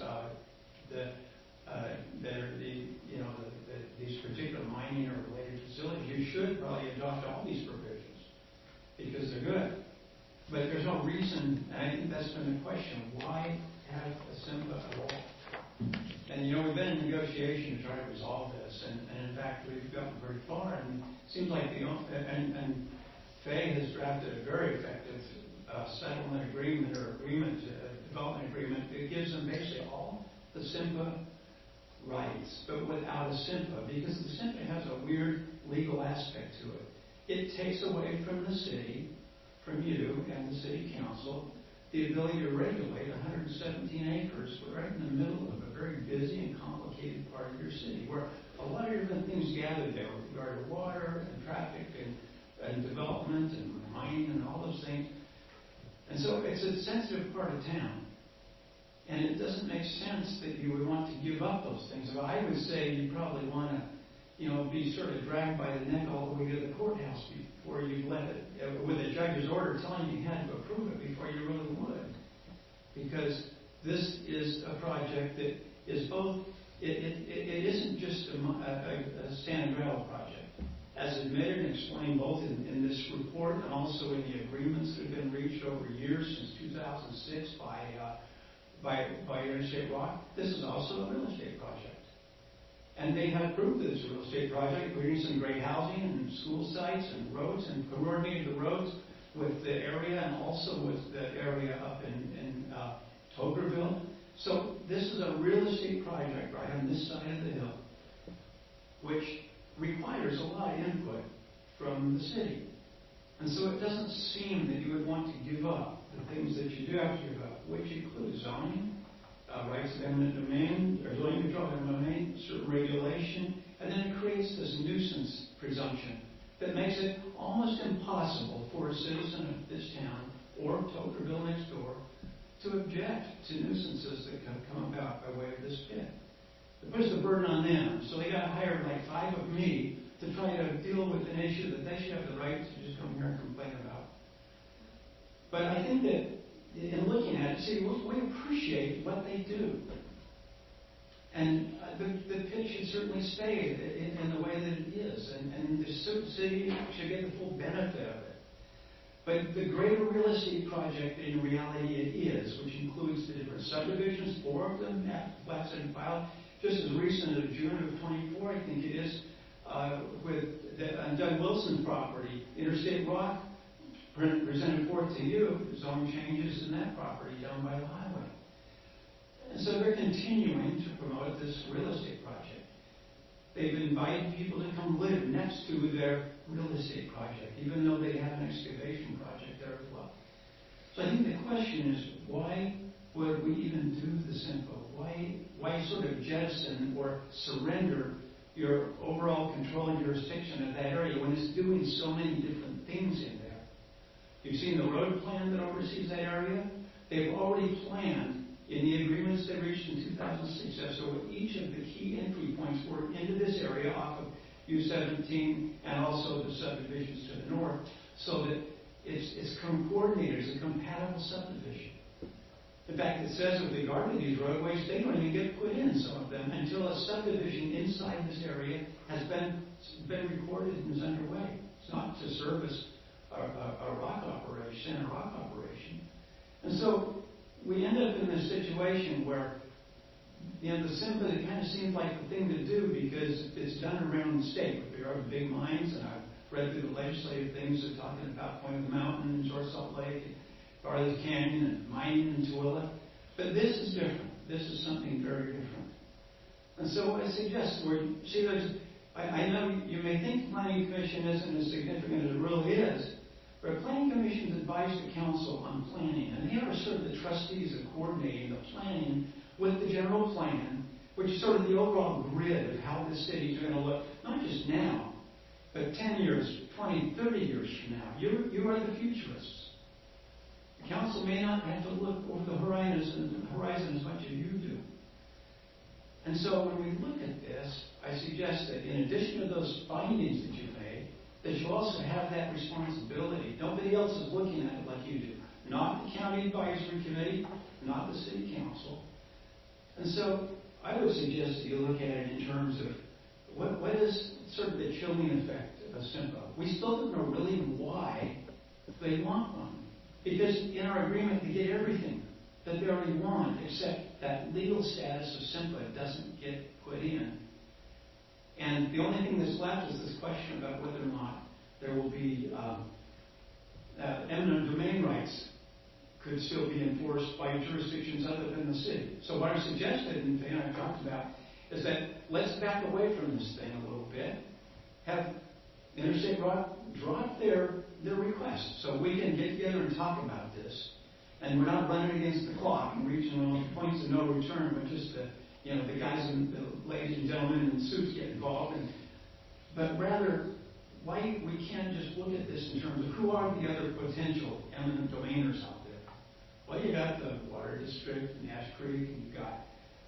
these particular mining or related facilities, you should probably adopt all these provisions because they're good. But there's no reason, and I think that's been the question, why have a SIMBA at all? And we've been in negotiation to try to resolve this, and in fact, we've gotten very far, and it seems like and Fay has drafted a very effective settlement agreement or development agreement. It gives them basically all the SIMBA rights, but without a SIMBA, because the SIMBA has a weird legal aspect to it. It takes away from the city, from you and the city council, the ability to regulate 117 acres right in the middle of a very busy and complicated part of your city, where a lot of different things gather there with regard to water and traffic and development and mining and all those things. And so it's a sensitive part of town. And it doesn't make sense that you would want to give up those things. But I would say you probably want to, be sort of dragged by the neck all the way to the courthouse before you let it, with a judge's order telling you had to approve it before you really would. Because this is a project that is both, it isn't just a sand and gravel project. As admitted and explained both in this report and also in the agreements that have been reached over years since 2006 by by Interstate Rock. This is also a real estate project. And they have proved that it's a real estate project, creating some great housing and school sites and roads, and coordinated the roads with the area and also with the area up in Tokerville. So this is a real estate project right on this side of the hill, which requires a lot of input from the city. And so it doesn't seem that you would want to give up the things that you do have to give up, which include zoning, rights of eminent domain, or zoning control of eminent domain, certain regulation, and then it creates this nuisance presumption that makes it almost impossible for a citizen of this town or Tokerville next door to object to nuisances that can come about by way of this pit. It puts the burden on them, so they got to hire like 5 of me to try to deal with an issue that they should have the right to just come here and complain about. But I think that in looking at it, see, we appreciate what they do. And the pit should certainly stay in the way that it is, and the city should get the full benefit of it. But the greater real estate project in reality it is, which includes the different subdivisions, 4 of them, flats and filed, just as recent as June of 24, I think it is, with Doug Wilson's property, Interstate Rock, presented forth to you, zone changes in that property down by the highway. And so they're continuing to promote this real estate project. They've invited people to come live next to their real estate project, even though they have an excavation project there as well. So I think the question is, why would we even do this info? Why sort of jettison or surrender your overall control and jurisdiction of that area when it's doing so many different things in there? You've seen the road plan that oversees that area. They've already planned in the agreements they reached in 2006 as to what each of the key entry points were into this area off of U-17 and also the subdivisions to the north, so that it's coordinated, it's a compatible subdivision. In fact, it says with regard to these roadways, they don't even get put in, some of them, until a subdivision inside this area has been recorded and is underway. It's not to service a rock operation, And so we end up in this situation where, the SIMBA kind of seems like the thing to do because it's done around the state with regard to big mines, and I've read through the legislative things they're talking about Point of the Mountain, North Salt Lake, Farley's Canyon, and mining in Tooele. But this is different. This is something very different. And so I suggest, I know you may think Planning Commission isn't as significant as it really is, but Planning Commissions advise the council on planning, and they are sort of the trustees of coordinating the planning with the general plan, which is sort of the overall grid of how this city is going to look, not just now, but 10 years, 20, 30 years from now. You are the futurists. The council may not have to look over the horizon as much as you do. And so when we look at this, I suggest that in addition to those findings that you've made, that you also have that responsibility. Nobody else is looking at it like you do. Not the county advisory committee, not the city council. And so I would suggest that you look at it in terms of what is sort of the chilling effect of SIMBA. We still don't know really why they want one. Because in our agreement they get everything that they already want, except that legal status of SIMBA doesn't get put in. And the only thing that's left is this question about whether or not there will be eminent domain rights could still be enforced by jurisdictions other than the city. So what I suggested, and I've talked about, is that let's back away from this thing a little bit, have Interstate Rock drop their request so we can get together and talk about this. And we're not running against the clock and reaching all the points of no return, but just the guys and the ladies and gentlemen in suits get involved. But rather, why we can't just look at this in terms of who are the other potential eminent domainers out there. Well, you got the Water District and Ash Creek, and you got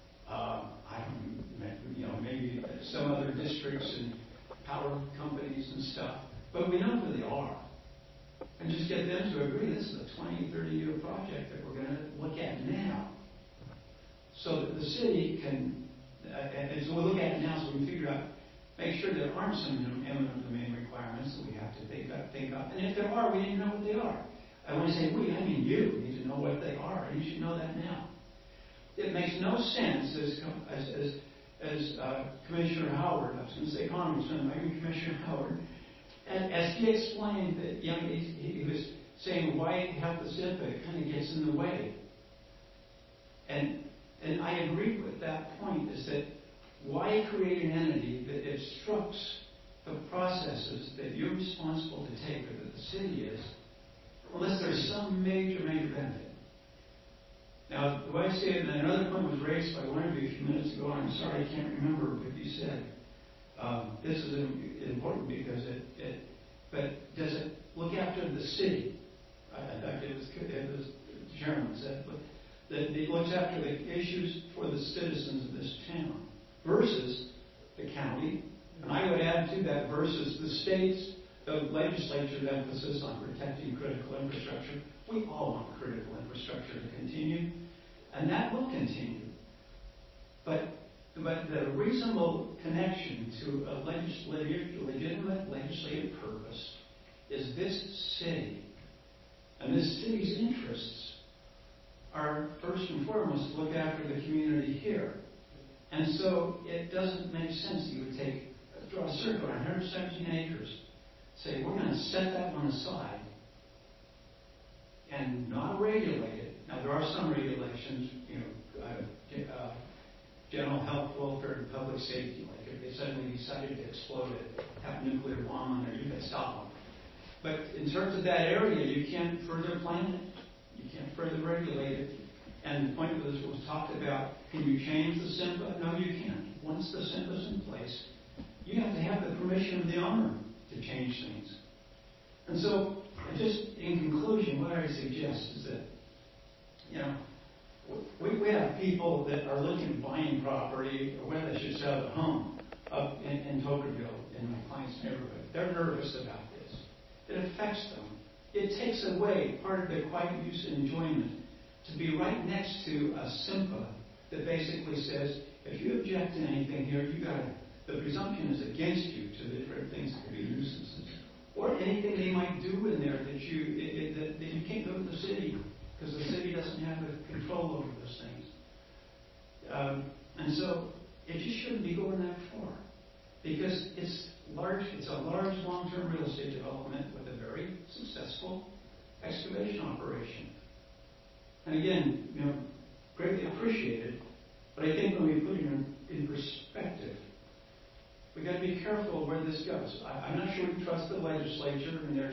maybe some other districts and power companies and stuff. But we know who they are. And just get them to agree this is a 20, 30-year project that we're going to look at now. So that the city can, and so we'll look at it now so we can figure out, make sure there aren't some eminent domain requirements that we have to think up. And if there are, we need to know what they are. I want to say we, I mean you need to know what they are, and you should know that now. it makes no sense as Commissioner Howard, I was going to say Congressman, maybe Commissioner Howard, as he explained that, he was saying why have the SIPA, it kind of gets in the way. And I agree with that point, is that why create an entity that obstructs the processes that you're responsible to take, or that the city is, unless there's some major benefit. Now, the way I see it, and another point was raised by one of you a few minutes ago, and I'm sorry I can't remember what you said. This is important because but does it look after the city? In fact, it was the chairman said, that it looks after the issues for the citizens of this town versus the county, and I would add to that versus the states, the legislature's emphasis on protecting critical infrastructure. We all want critical infrastructure to continue, and that will continue. But the reasonable connection to a legitimate legislative purpose is this city. And this city's interests are first and foremost to look after the community here. And so it doesn't make sense that you would draw a circle on 117 acres, say we're going to set that one aside and not regulate it. Now there are some regulations, general health, welfare, and public safety. Like if they suddenly decided to explode it, have a nuclear bomb on there, you can stop them. But in terms of that area, you can't further plan it. You can't further regulate it. And the point of this was talked about, can you change the SIMPA? No, you can't. Once the SIMPA's in place, you have to have the permission of the owner to change things. And so, just in conclusion, what I suggest is that, we have people that are looking at buying property, or whether they should sell a home up in Tokerville, in my client's neighborhood. They're nervous about this. It affects them. It takes away part of their quiet use and enjoyment to be right next to a SIMPA that basically says, if you object to anything here, the presumption is against you to the different things that could be nuisances. Or anything they might do in there that you can't go to the city, because the city doesn't have the control over those things. And so it just shouldn't be going that far, because it's a large long-term real estate development with a very successful excavation operation. And again, greatly appreciated, but I think when we put it in perspective, we've got to be careful where this goes. I'm not sure we trust the legislature and their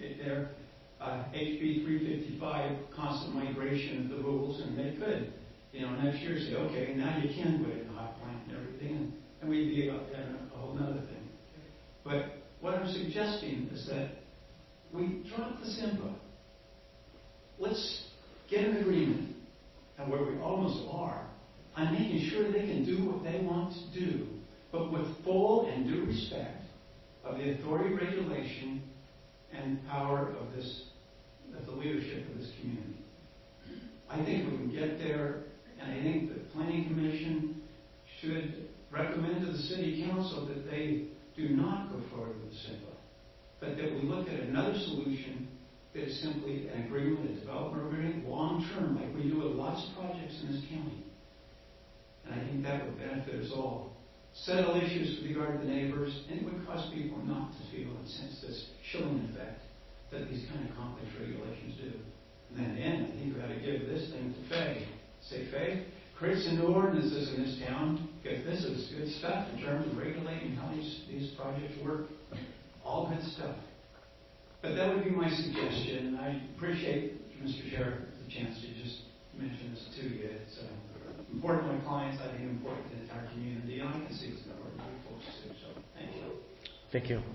HB 355 constant migration of the rules, and they could, next year say, okay, now you can put it in a hot plant and everything, and we'd be a whole other thing. But what I'm suggesting is that we drop the SIMPA. Let's get an agreement, and where we almost are, on making sure they can do what they want to do, but with full and due respect of the authority, regulation, and power of the leadership of this community. I think we can get there, and I think the Planning Commission should recommend to the City Council that they do not go forward with the SIMPA, but that we look at another solution that is simply an agreement, a development agreement, long-term, like we do with lots of projects in this county. And I think that would benefit us all. Settle issues with regard to the neighbors, and it would cause people not to feel and sense this chilling effect that these kind of complex regulations do. And then in the end, I think we've got to give this thing to Faye. Say, Faye, create some new ordinances in this town, because this is good stuff in terms of regulating how these projects work. All good stuff. But that would be my suggestion. I appreciate, Mr. Sheriff, the chance to just mention this to you. It's important to my clients, I think important to the entire community, and I can see it's important to you folks too. So, thank you. Thank you.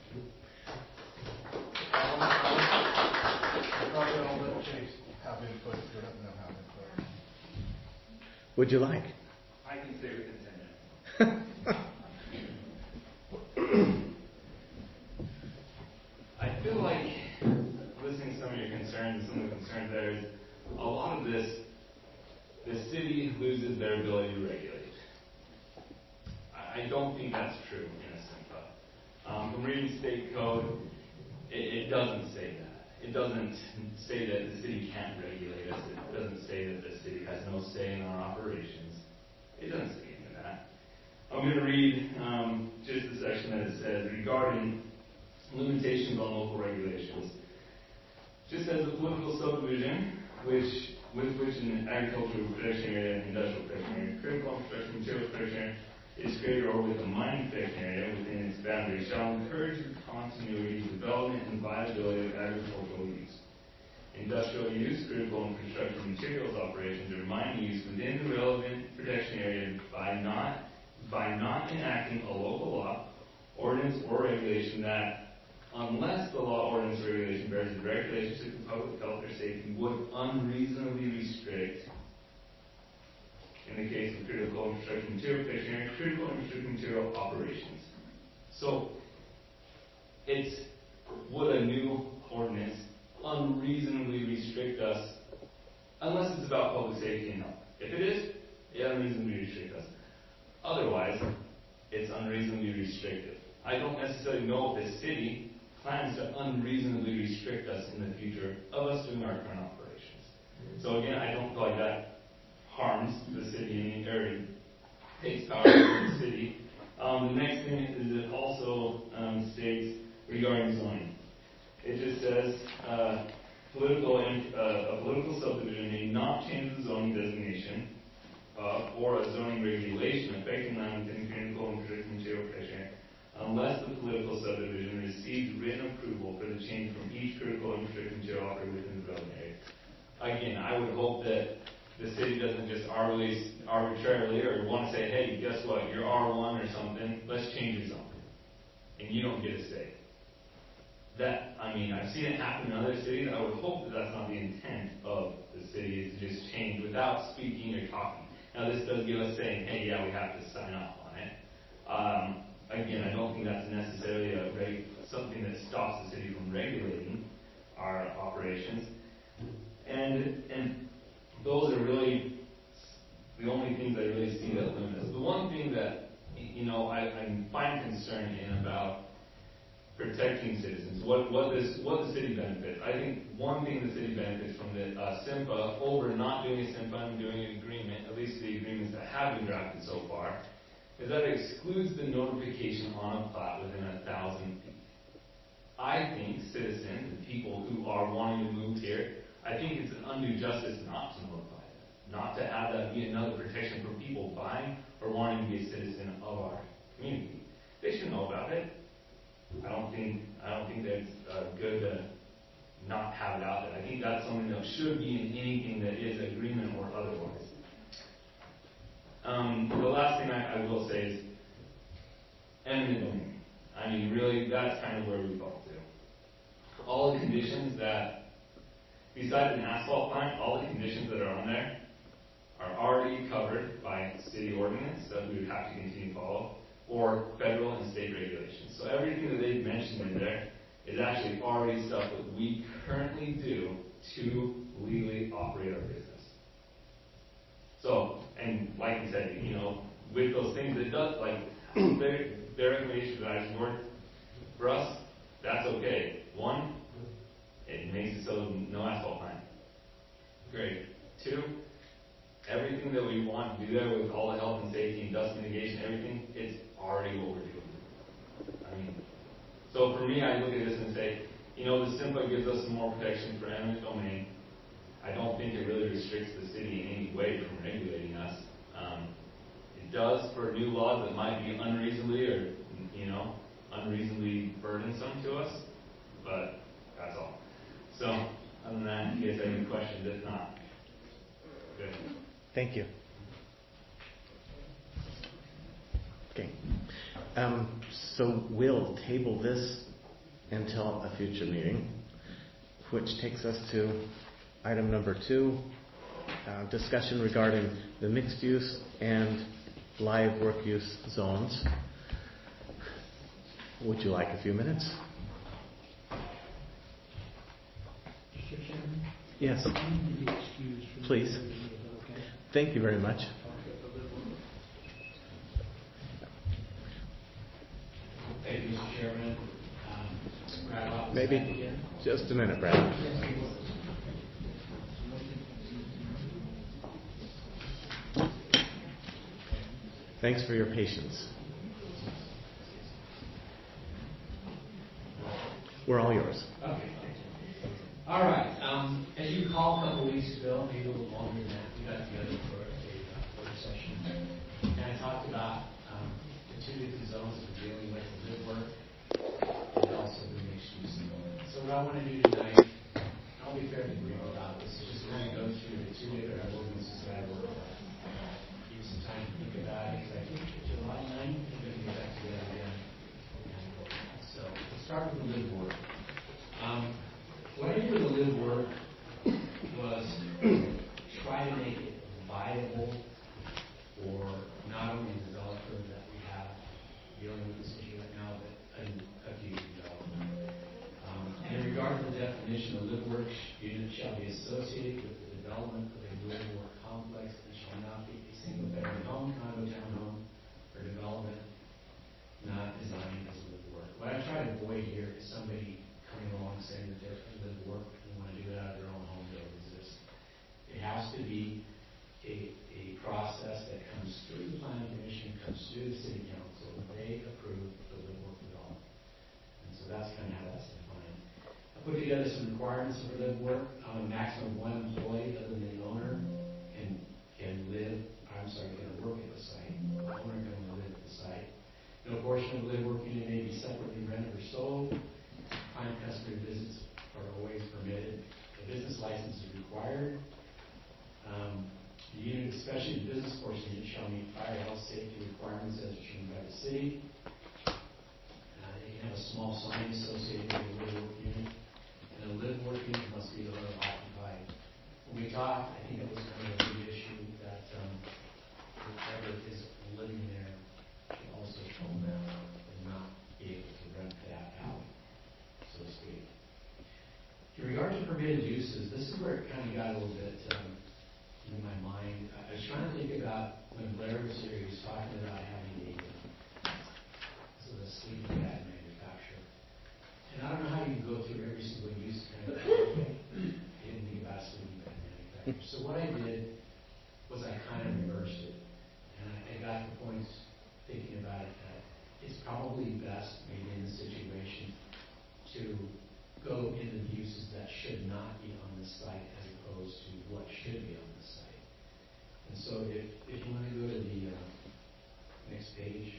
Probably I'll let Chase have input if you don't know how input. Would you like? I can stay within 10 minutes. I feel like, listening to some of your concerns, some of the concerns there is, a lot of this, the city loses their ability to regulate. I don't think that's true in a SIMPA. From reading state code, it doesn't say that. it doesn't say that the city can't regulate us. It doesn't say that the city has no say in our operations. It doesn't say any of that. I'm going to read just the section that it says regarding limitations on local regulations. Just as the political subdivision, with which an agricultural protection area and industrial protection area, critical infrastructure materials protection area is created, or with a mining protection area within its boundaries, shall encourage the continuity, development, and viability of agricultural use. Industrial use, critical infrastructure materials operations, or mining use within the relevant protection area by not enacting a local law, ordinance, or regulation that, unless the law, ordinance, or regulation bears a direct relationship to public health or safety, would unreasonably restrict, in the case of critical infrastructure material protection area, critical infrastructure material operations. So, would a new ordinance unreasonably restrict us, unless it's about public safety and health? If it is, it unreasonably restrict us. Otherwise, it's unreasonably restrictive. I don't necessarily know if the city plans to unreasonably restrict us in the future of us doing our current operations. So again, I don't feel like that harms the city in any area, takes power from the city. The next thing is it also states regarding zoning. It just says a political subdivision may not change the zoning designation or a zoning regulation affecting land within critical infrastructure material protection unless the political subdivision receives written approval for the change from each critical infrastructure material operated within the relevant area. Again, I would hope that the city doesn't just arbitrarily or want to say, hey, guess what, you're R1 or something, let's change it something. And you don't get a say. I've seen it happen in other cities. I would hope that that's not the intent of the city, is to just change without speaking or talking. Now, this does give us saying, hey, yeah, we have to sign off on it. Again, I don't think that's necessarily something that stops the city from regulating our operations. And those are really the only things I really see that limit us. The one thing that, I find concern in about protecting citizens, what the city benefits. I think one thing the city benefits from the SIMPA over not doing a SIMPA and doing an agreement, at least the agreements that have been drafted so far, is that it excludes the notification on a plat within 1,000 feet. I think citizens and people who are wanting to move here, I think it's an undue justice not to notify them, not to have that be another protection for people buying or wanting to be a citizen of our community. They should know about it. I don't think that's good to not have it out there. I think that's something that should be in anything that is agreement or otherwise. The last thing I will say is eminent domain. Really, that's kind of where we fall to. All the conditions that, besides an asphalt plant, all the conditions that are on there are already covered by city ordinance that we would have to continue to follow, or federal and state regulations. So everything that they've mentioned in there is actually already stuff that we currently do to legally operate our business. So, and like you said, with those things, it does, like, their recommendation that I support, for us, that's okay. One, it makes it so no asphalt plant. Great. Two, everything that we want to do there with all the health and safety and dust mitigation, everything, it's already what we're doing. So for me, I look at this and say, the SIMPA gives us some more protection for eminent domain. I don't think it really restricts the city in any way from regulating us. It does for new laws that might be unreasonably burdensome to us, but that's all. So, other than that, if you guys have any questions, if not, good. Thank you. Okay. So we'll table this until a future meeting, which takes us to item number 2, discussion regarding the mixed use and live work use zones. Would you like a few minutes? Mr. Chairman? Yes. I need to be excused from Please. the meeting, okay? Thank you very much. Thank you, Mr. Chairman. Maybe. Again. Just a minute, Brad. Thanks for your patience. We're all yours. Okay. All right. As you recall, a couple of weeks ago, maybe a little longer than that, we got together for a work session, and I talked about the two different zones that we're dealing with: the live work and also the mixed use. So what I want to do tonight, I'll be fairly brief about this, is just kind of go through the two different ordinances that I work on. Give you some time to think about it, because I think July 9th, we're going to get back together again. So let's start with the live work. What I did with the live work was try to make it viable for not only the developer that we have dealing with this issue right now, but a future developer. And in regard to the definition of live work, unit shall be associated with the development of a live work complex and shall not be a single family home, condo, townhome, or development not designed as live work. What I try to avoid here is somebody coming along saying that they're going to live work and want to do it out of their own home that exists. It has to be a process that comes through the planning commission, comes through the city council. They approve the live work development. And so that's kind of how that's defined. I put together some requirements for live work. A maximum of one employee other than the owner can work at the site. The owner can live at the site. No portion of the live work unit may be separately rented or sold. Client customer visits are always permitted. A business license is required. The unit, especially the business portion unit, shall meet fire, health, safety requirements as determined by the city. They can have a small sign associated with the live work unit. And a live work unit must be owner occupied. When we talked, I think it was kind of a big issue that whoever is living there should also own that and not be able to rent that out, so to speak. In regard to permitted uses, this is where it kind of got a little bit in my mind. I was trying to think about when Blair was here, he was talking about having a sleeping bag manufacturer. And I don't know how you can go through every single use kind of thing. I didn't think about a sleeping bag manufacturer. So what I did was I kind of reversed it. And I got the points thinking about it that it's probably best, maybe in this situation, to go into the uses that should not be on the site as opposed to what should be on the site. And so if you want to go to the next page.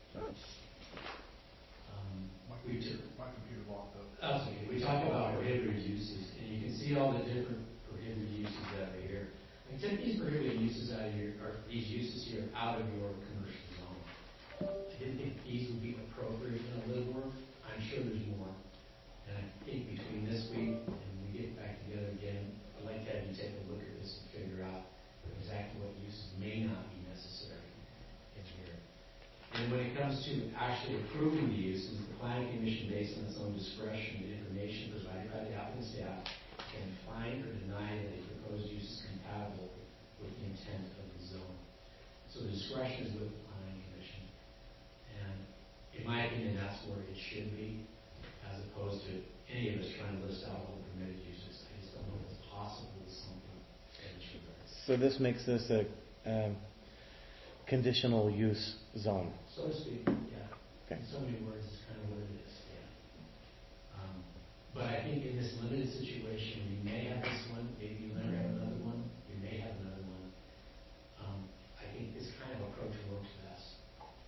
My computer locked up. That's okay. We talked about prohibited uses, and you can see all the different prohibited uses that are here. I take these prohibited uses out of these uses here out of your commercial zone. I didn't think these would be appropriate in a live work. I'm sure there's more. And I think between this week and we get back together again, I'd like to have you take a look at this and figure out exactly what uses may not be necessary in here. And when it comes to actually approving the uses, the planning commission, based on its own discretion and information provided by the applicant staff, can find or deny that a proposed use is compatible with the intent of the zone. So the discretion is with the planning commission. And in my opinion, that's where it should be, as opposed to any of us trying to list out all the permitted uses. I just don't know if it's possible with something in this regard. So this makes this a conditional use zone. So to speak, yeah. Okay. In so many words, it's kind of what it is, yeah. But I think in this limited situation, you may have this one, maybe you may have another one, you may have another one. I think this kind of approach works best.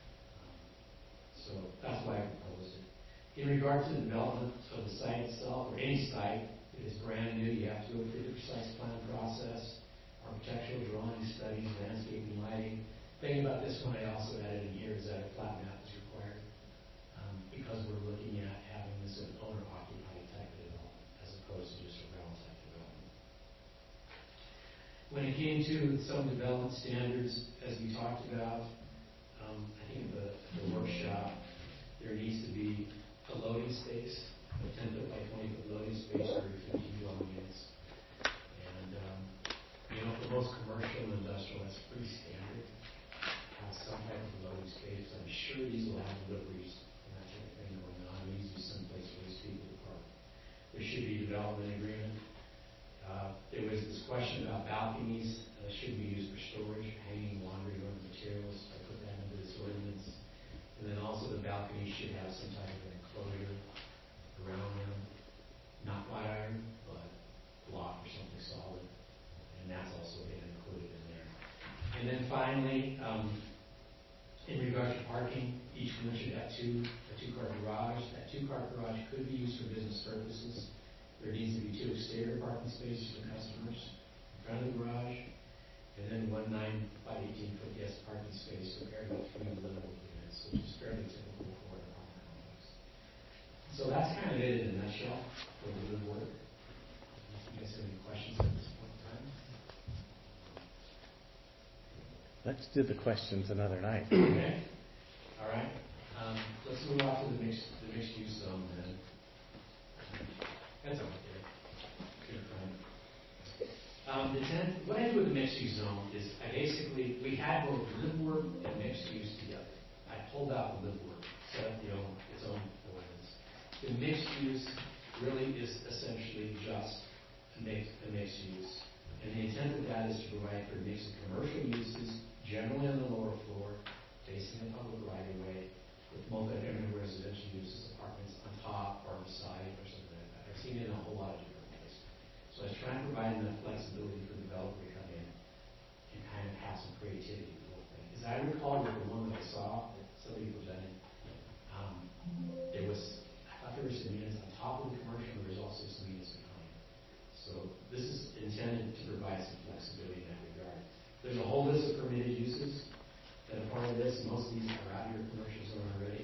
So that's why I proposed it. In regard to the development of the site itself, or any site, if it's brand new, you have to go through the precise plan process, architectural drawings, studies, landscaping, lighting. The thing about this one I also added in here is that a plat map is required because we're looking at having this an owner-occupied type of development as opposed to just a rental type development. When it came to some development standards, as we talked about, I think the workshop, there needs to be a loading space, a 10-foot by 20-foot loading space for 50 dwelling units. And, for most commercial and industrial, that's pretty standard. Have some type of loading space. I'm sure these will have deliveries and that type of thing going on. There needs to be some place for these people to park. There should be there was this question about balconies, should be used for storage, hanging laundry or other materials. I put that into this ordinance. And then also the balcony should have some type of enclosure around them, not wrought iron, but block or something solid. And that's also been included in there. And then finally, in regards to parking, each one should have a two-car garage. That two-car garage could be used for business purposes. There needs to be 2 exterior parking spaces for customers in front of the garage, and then 1 9 by 18 foot guest parking space for paired with 3 livable units, which is fairly typical for an apartment complex. So that's kind of it in a nutshell for the live work. If you guys have any questions at this point in time? Let's do the questions another night. Okay. All right. Let's move on to the mixed use zone then. That's okay. What I do with the mixed use zone is we had both live work and mixed use together. I pulled out the live work, set up its own ordinance. The mixed use really is essentially just a mixed use. And the intent of that is to provide for a mix of commercial uses, generally on the lower floor, facing the public right of way, with multi-family residential uses, apartments on top or on the side or something like that. I've seen it in a whole lot of different ways. So I was trying to provide enough flexibility for the developer to come in and kind of have some creativity with the whole thing. As I recall with the one that I saw that somebody presented, I thought there were some units on top of the commercial, but there's also some units behind. So this is intended to provide some flexibility in that regard. There's a whole list of permitted uses that are part of this. Most of these are out of your commercial zone already.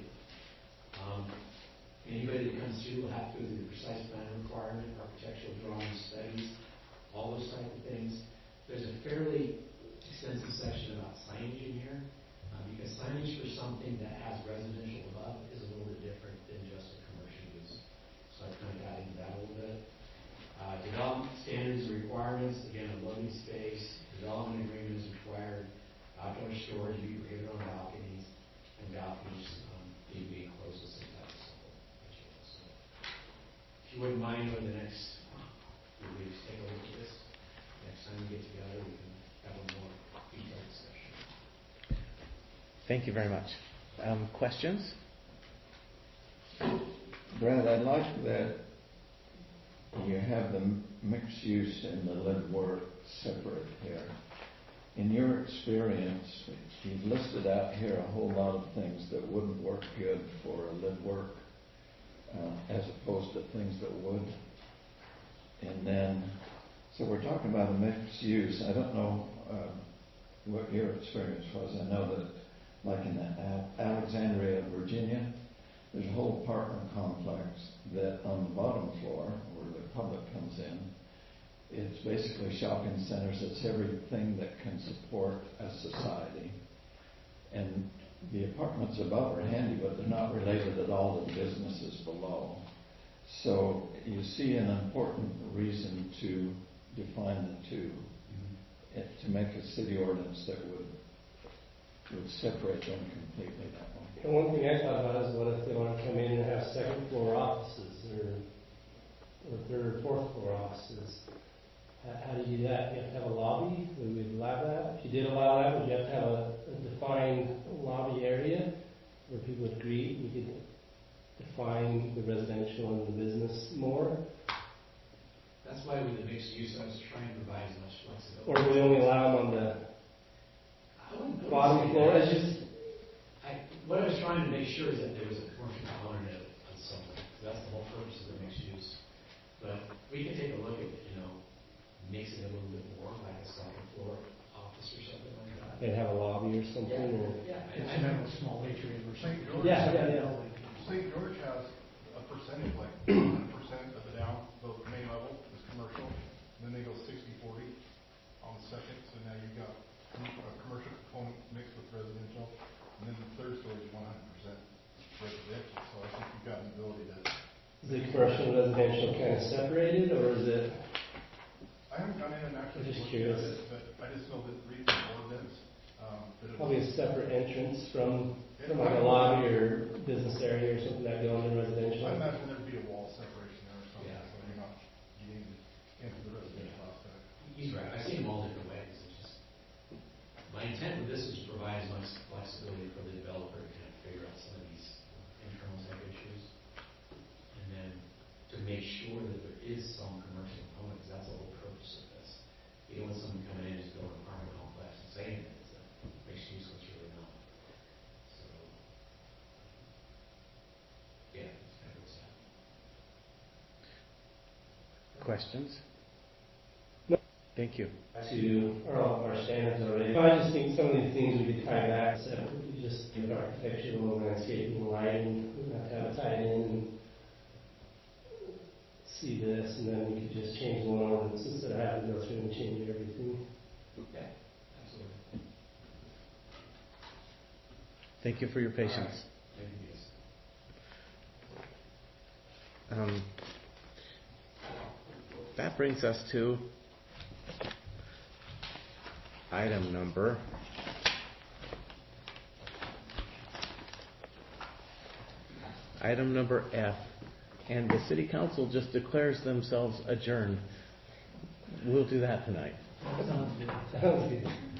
Anybody that comes through will have to go through the precise plan requirement, architectural drawings, studies, all those type of things. There's a fairly extensive section about signage in here, because signage for something that has residential above is a little bit different than just a commercial use. So I kind of got into that a little bit. Development standards and requirements, again, a loading space, development agreement is required, outdoor storage be prohibited on balconies, and balconies need to be enclosed with some type of support. So, if you wouldn't mind, over the next few weeks, take a look at this. Next time we get together, we can have a more detailed discussion. Thank you very much. Questions? Brad, I'd like that you have the mixed use and the live work separate here. In your experience, you've listed out here a whole lot of things that wouldn't work good for a live work as opposed to things that would. And then, so we're talking about a mixed use. I don't know what your experience was. I know that like in Alexandria, Virginia, there's a whole apartment complex that on the bottom floor, where the public comes in, it's basically shopping centers. It's everything that can support a society. And the apartments above are handy, but they're not related at all to the businesses below. So you see an important reason to define the two, to make a city ordinance that would separate them completely that way. And one thing I thought about is what if they want to come in and have second floor offices or third or fourth floor offices? How do you do that? You have to have a lobby? Would we allow that? If you did allow that, would you have to have a defined lobby area where people would greet? You could define the residential and the business more? That's why with the mixed use, I was trying to provide as much flexibility. Or do we only allow them on the bottom floor? What I was trying to make sure is that there was a commercial component of something. That's the whole purpose of the mixed use. But we can take a look at, mixing it a little bit more, like a second floor office or something like that. And have a lobby or something? Yeah. I have a small atrium or St. something. George, St. George has a percentage, like 100% of the main level is commercial. Then they go 60-40 on the second. So now you've got a commercial component mixed with residential. And then the third story is 100% residential. So I think you've got an ability to... Is the commercial and residential kind of separated, or is it? I haven't gone in and actually Just looked curious. at it, but I just know that reading the ordinance, Probably a separate entrance from like a lobby or business area or something that go into residential. I imagine there'd be a wall separation there or something, so you're not getting into the residential aspect. he's right, I see them all different ways. It's just, my intent with this is to provide as much flexibility for the developer to kind of figure out some of these internal type issues. And then to make sure that there is some commercial component, because that's the whole purpose of this. You don't want someone coming in and just building an apartment complex and saying that it's a mixed use, which really not. So, yeah, that's kind of what's happening. Questions? No. Thank you. To our standards already. I just think some of these things we could tie back, so we just give architectural, landscaping, lighting, we have to have it tied in and see this, and then we could just change one ordinance instead of having to go through and change everything. Yeah, absolutely. Thank you for your patience. All right. Thank you, yes. That brings us to item number F, and the city council just declares themselves adjourned. We'll do that tonight. Sounds good.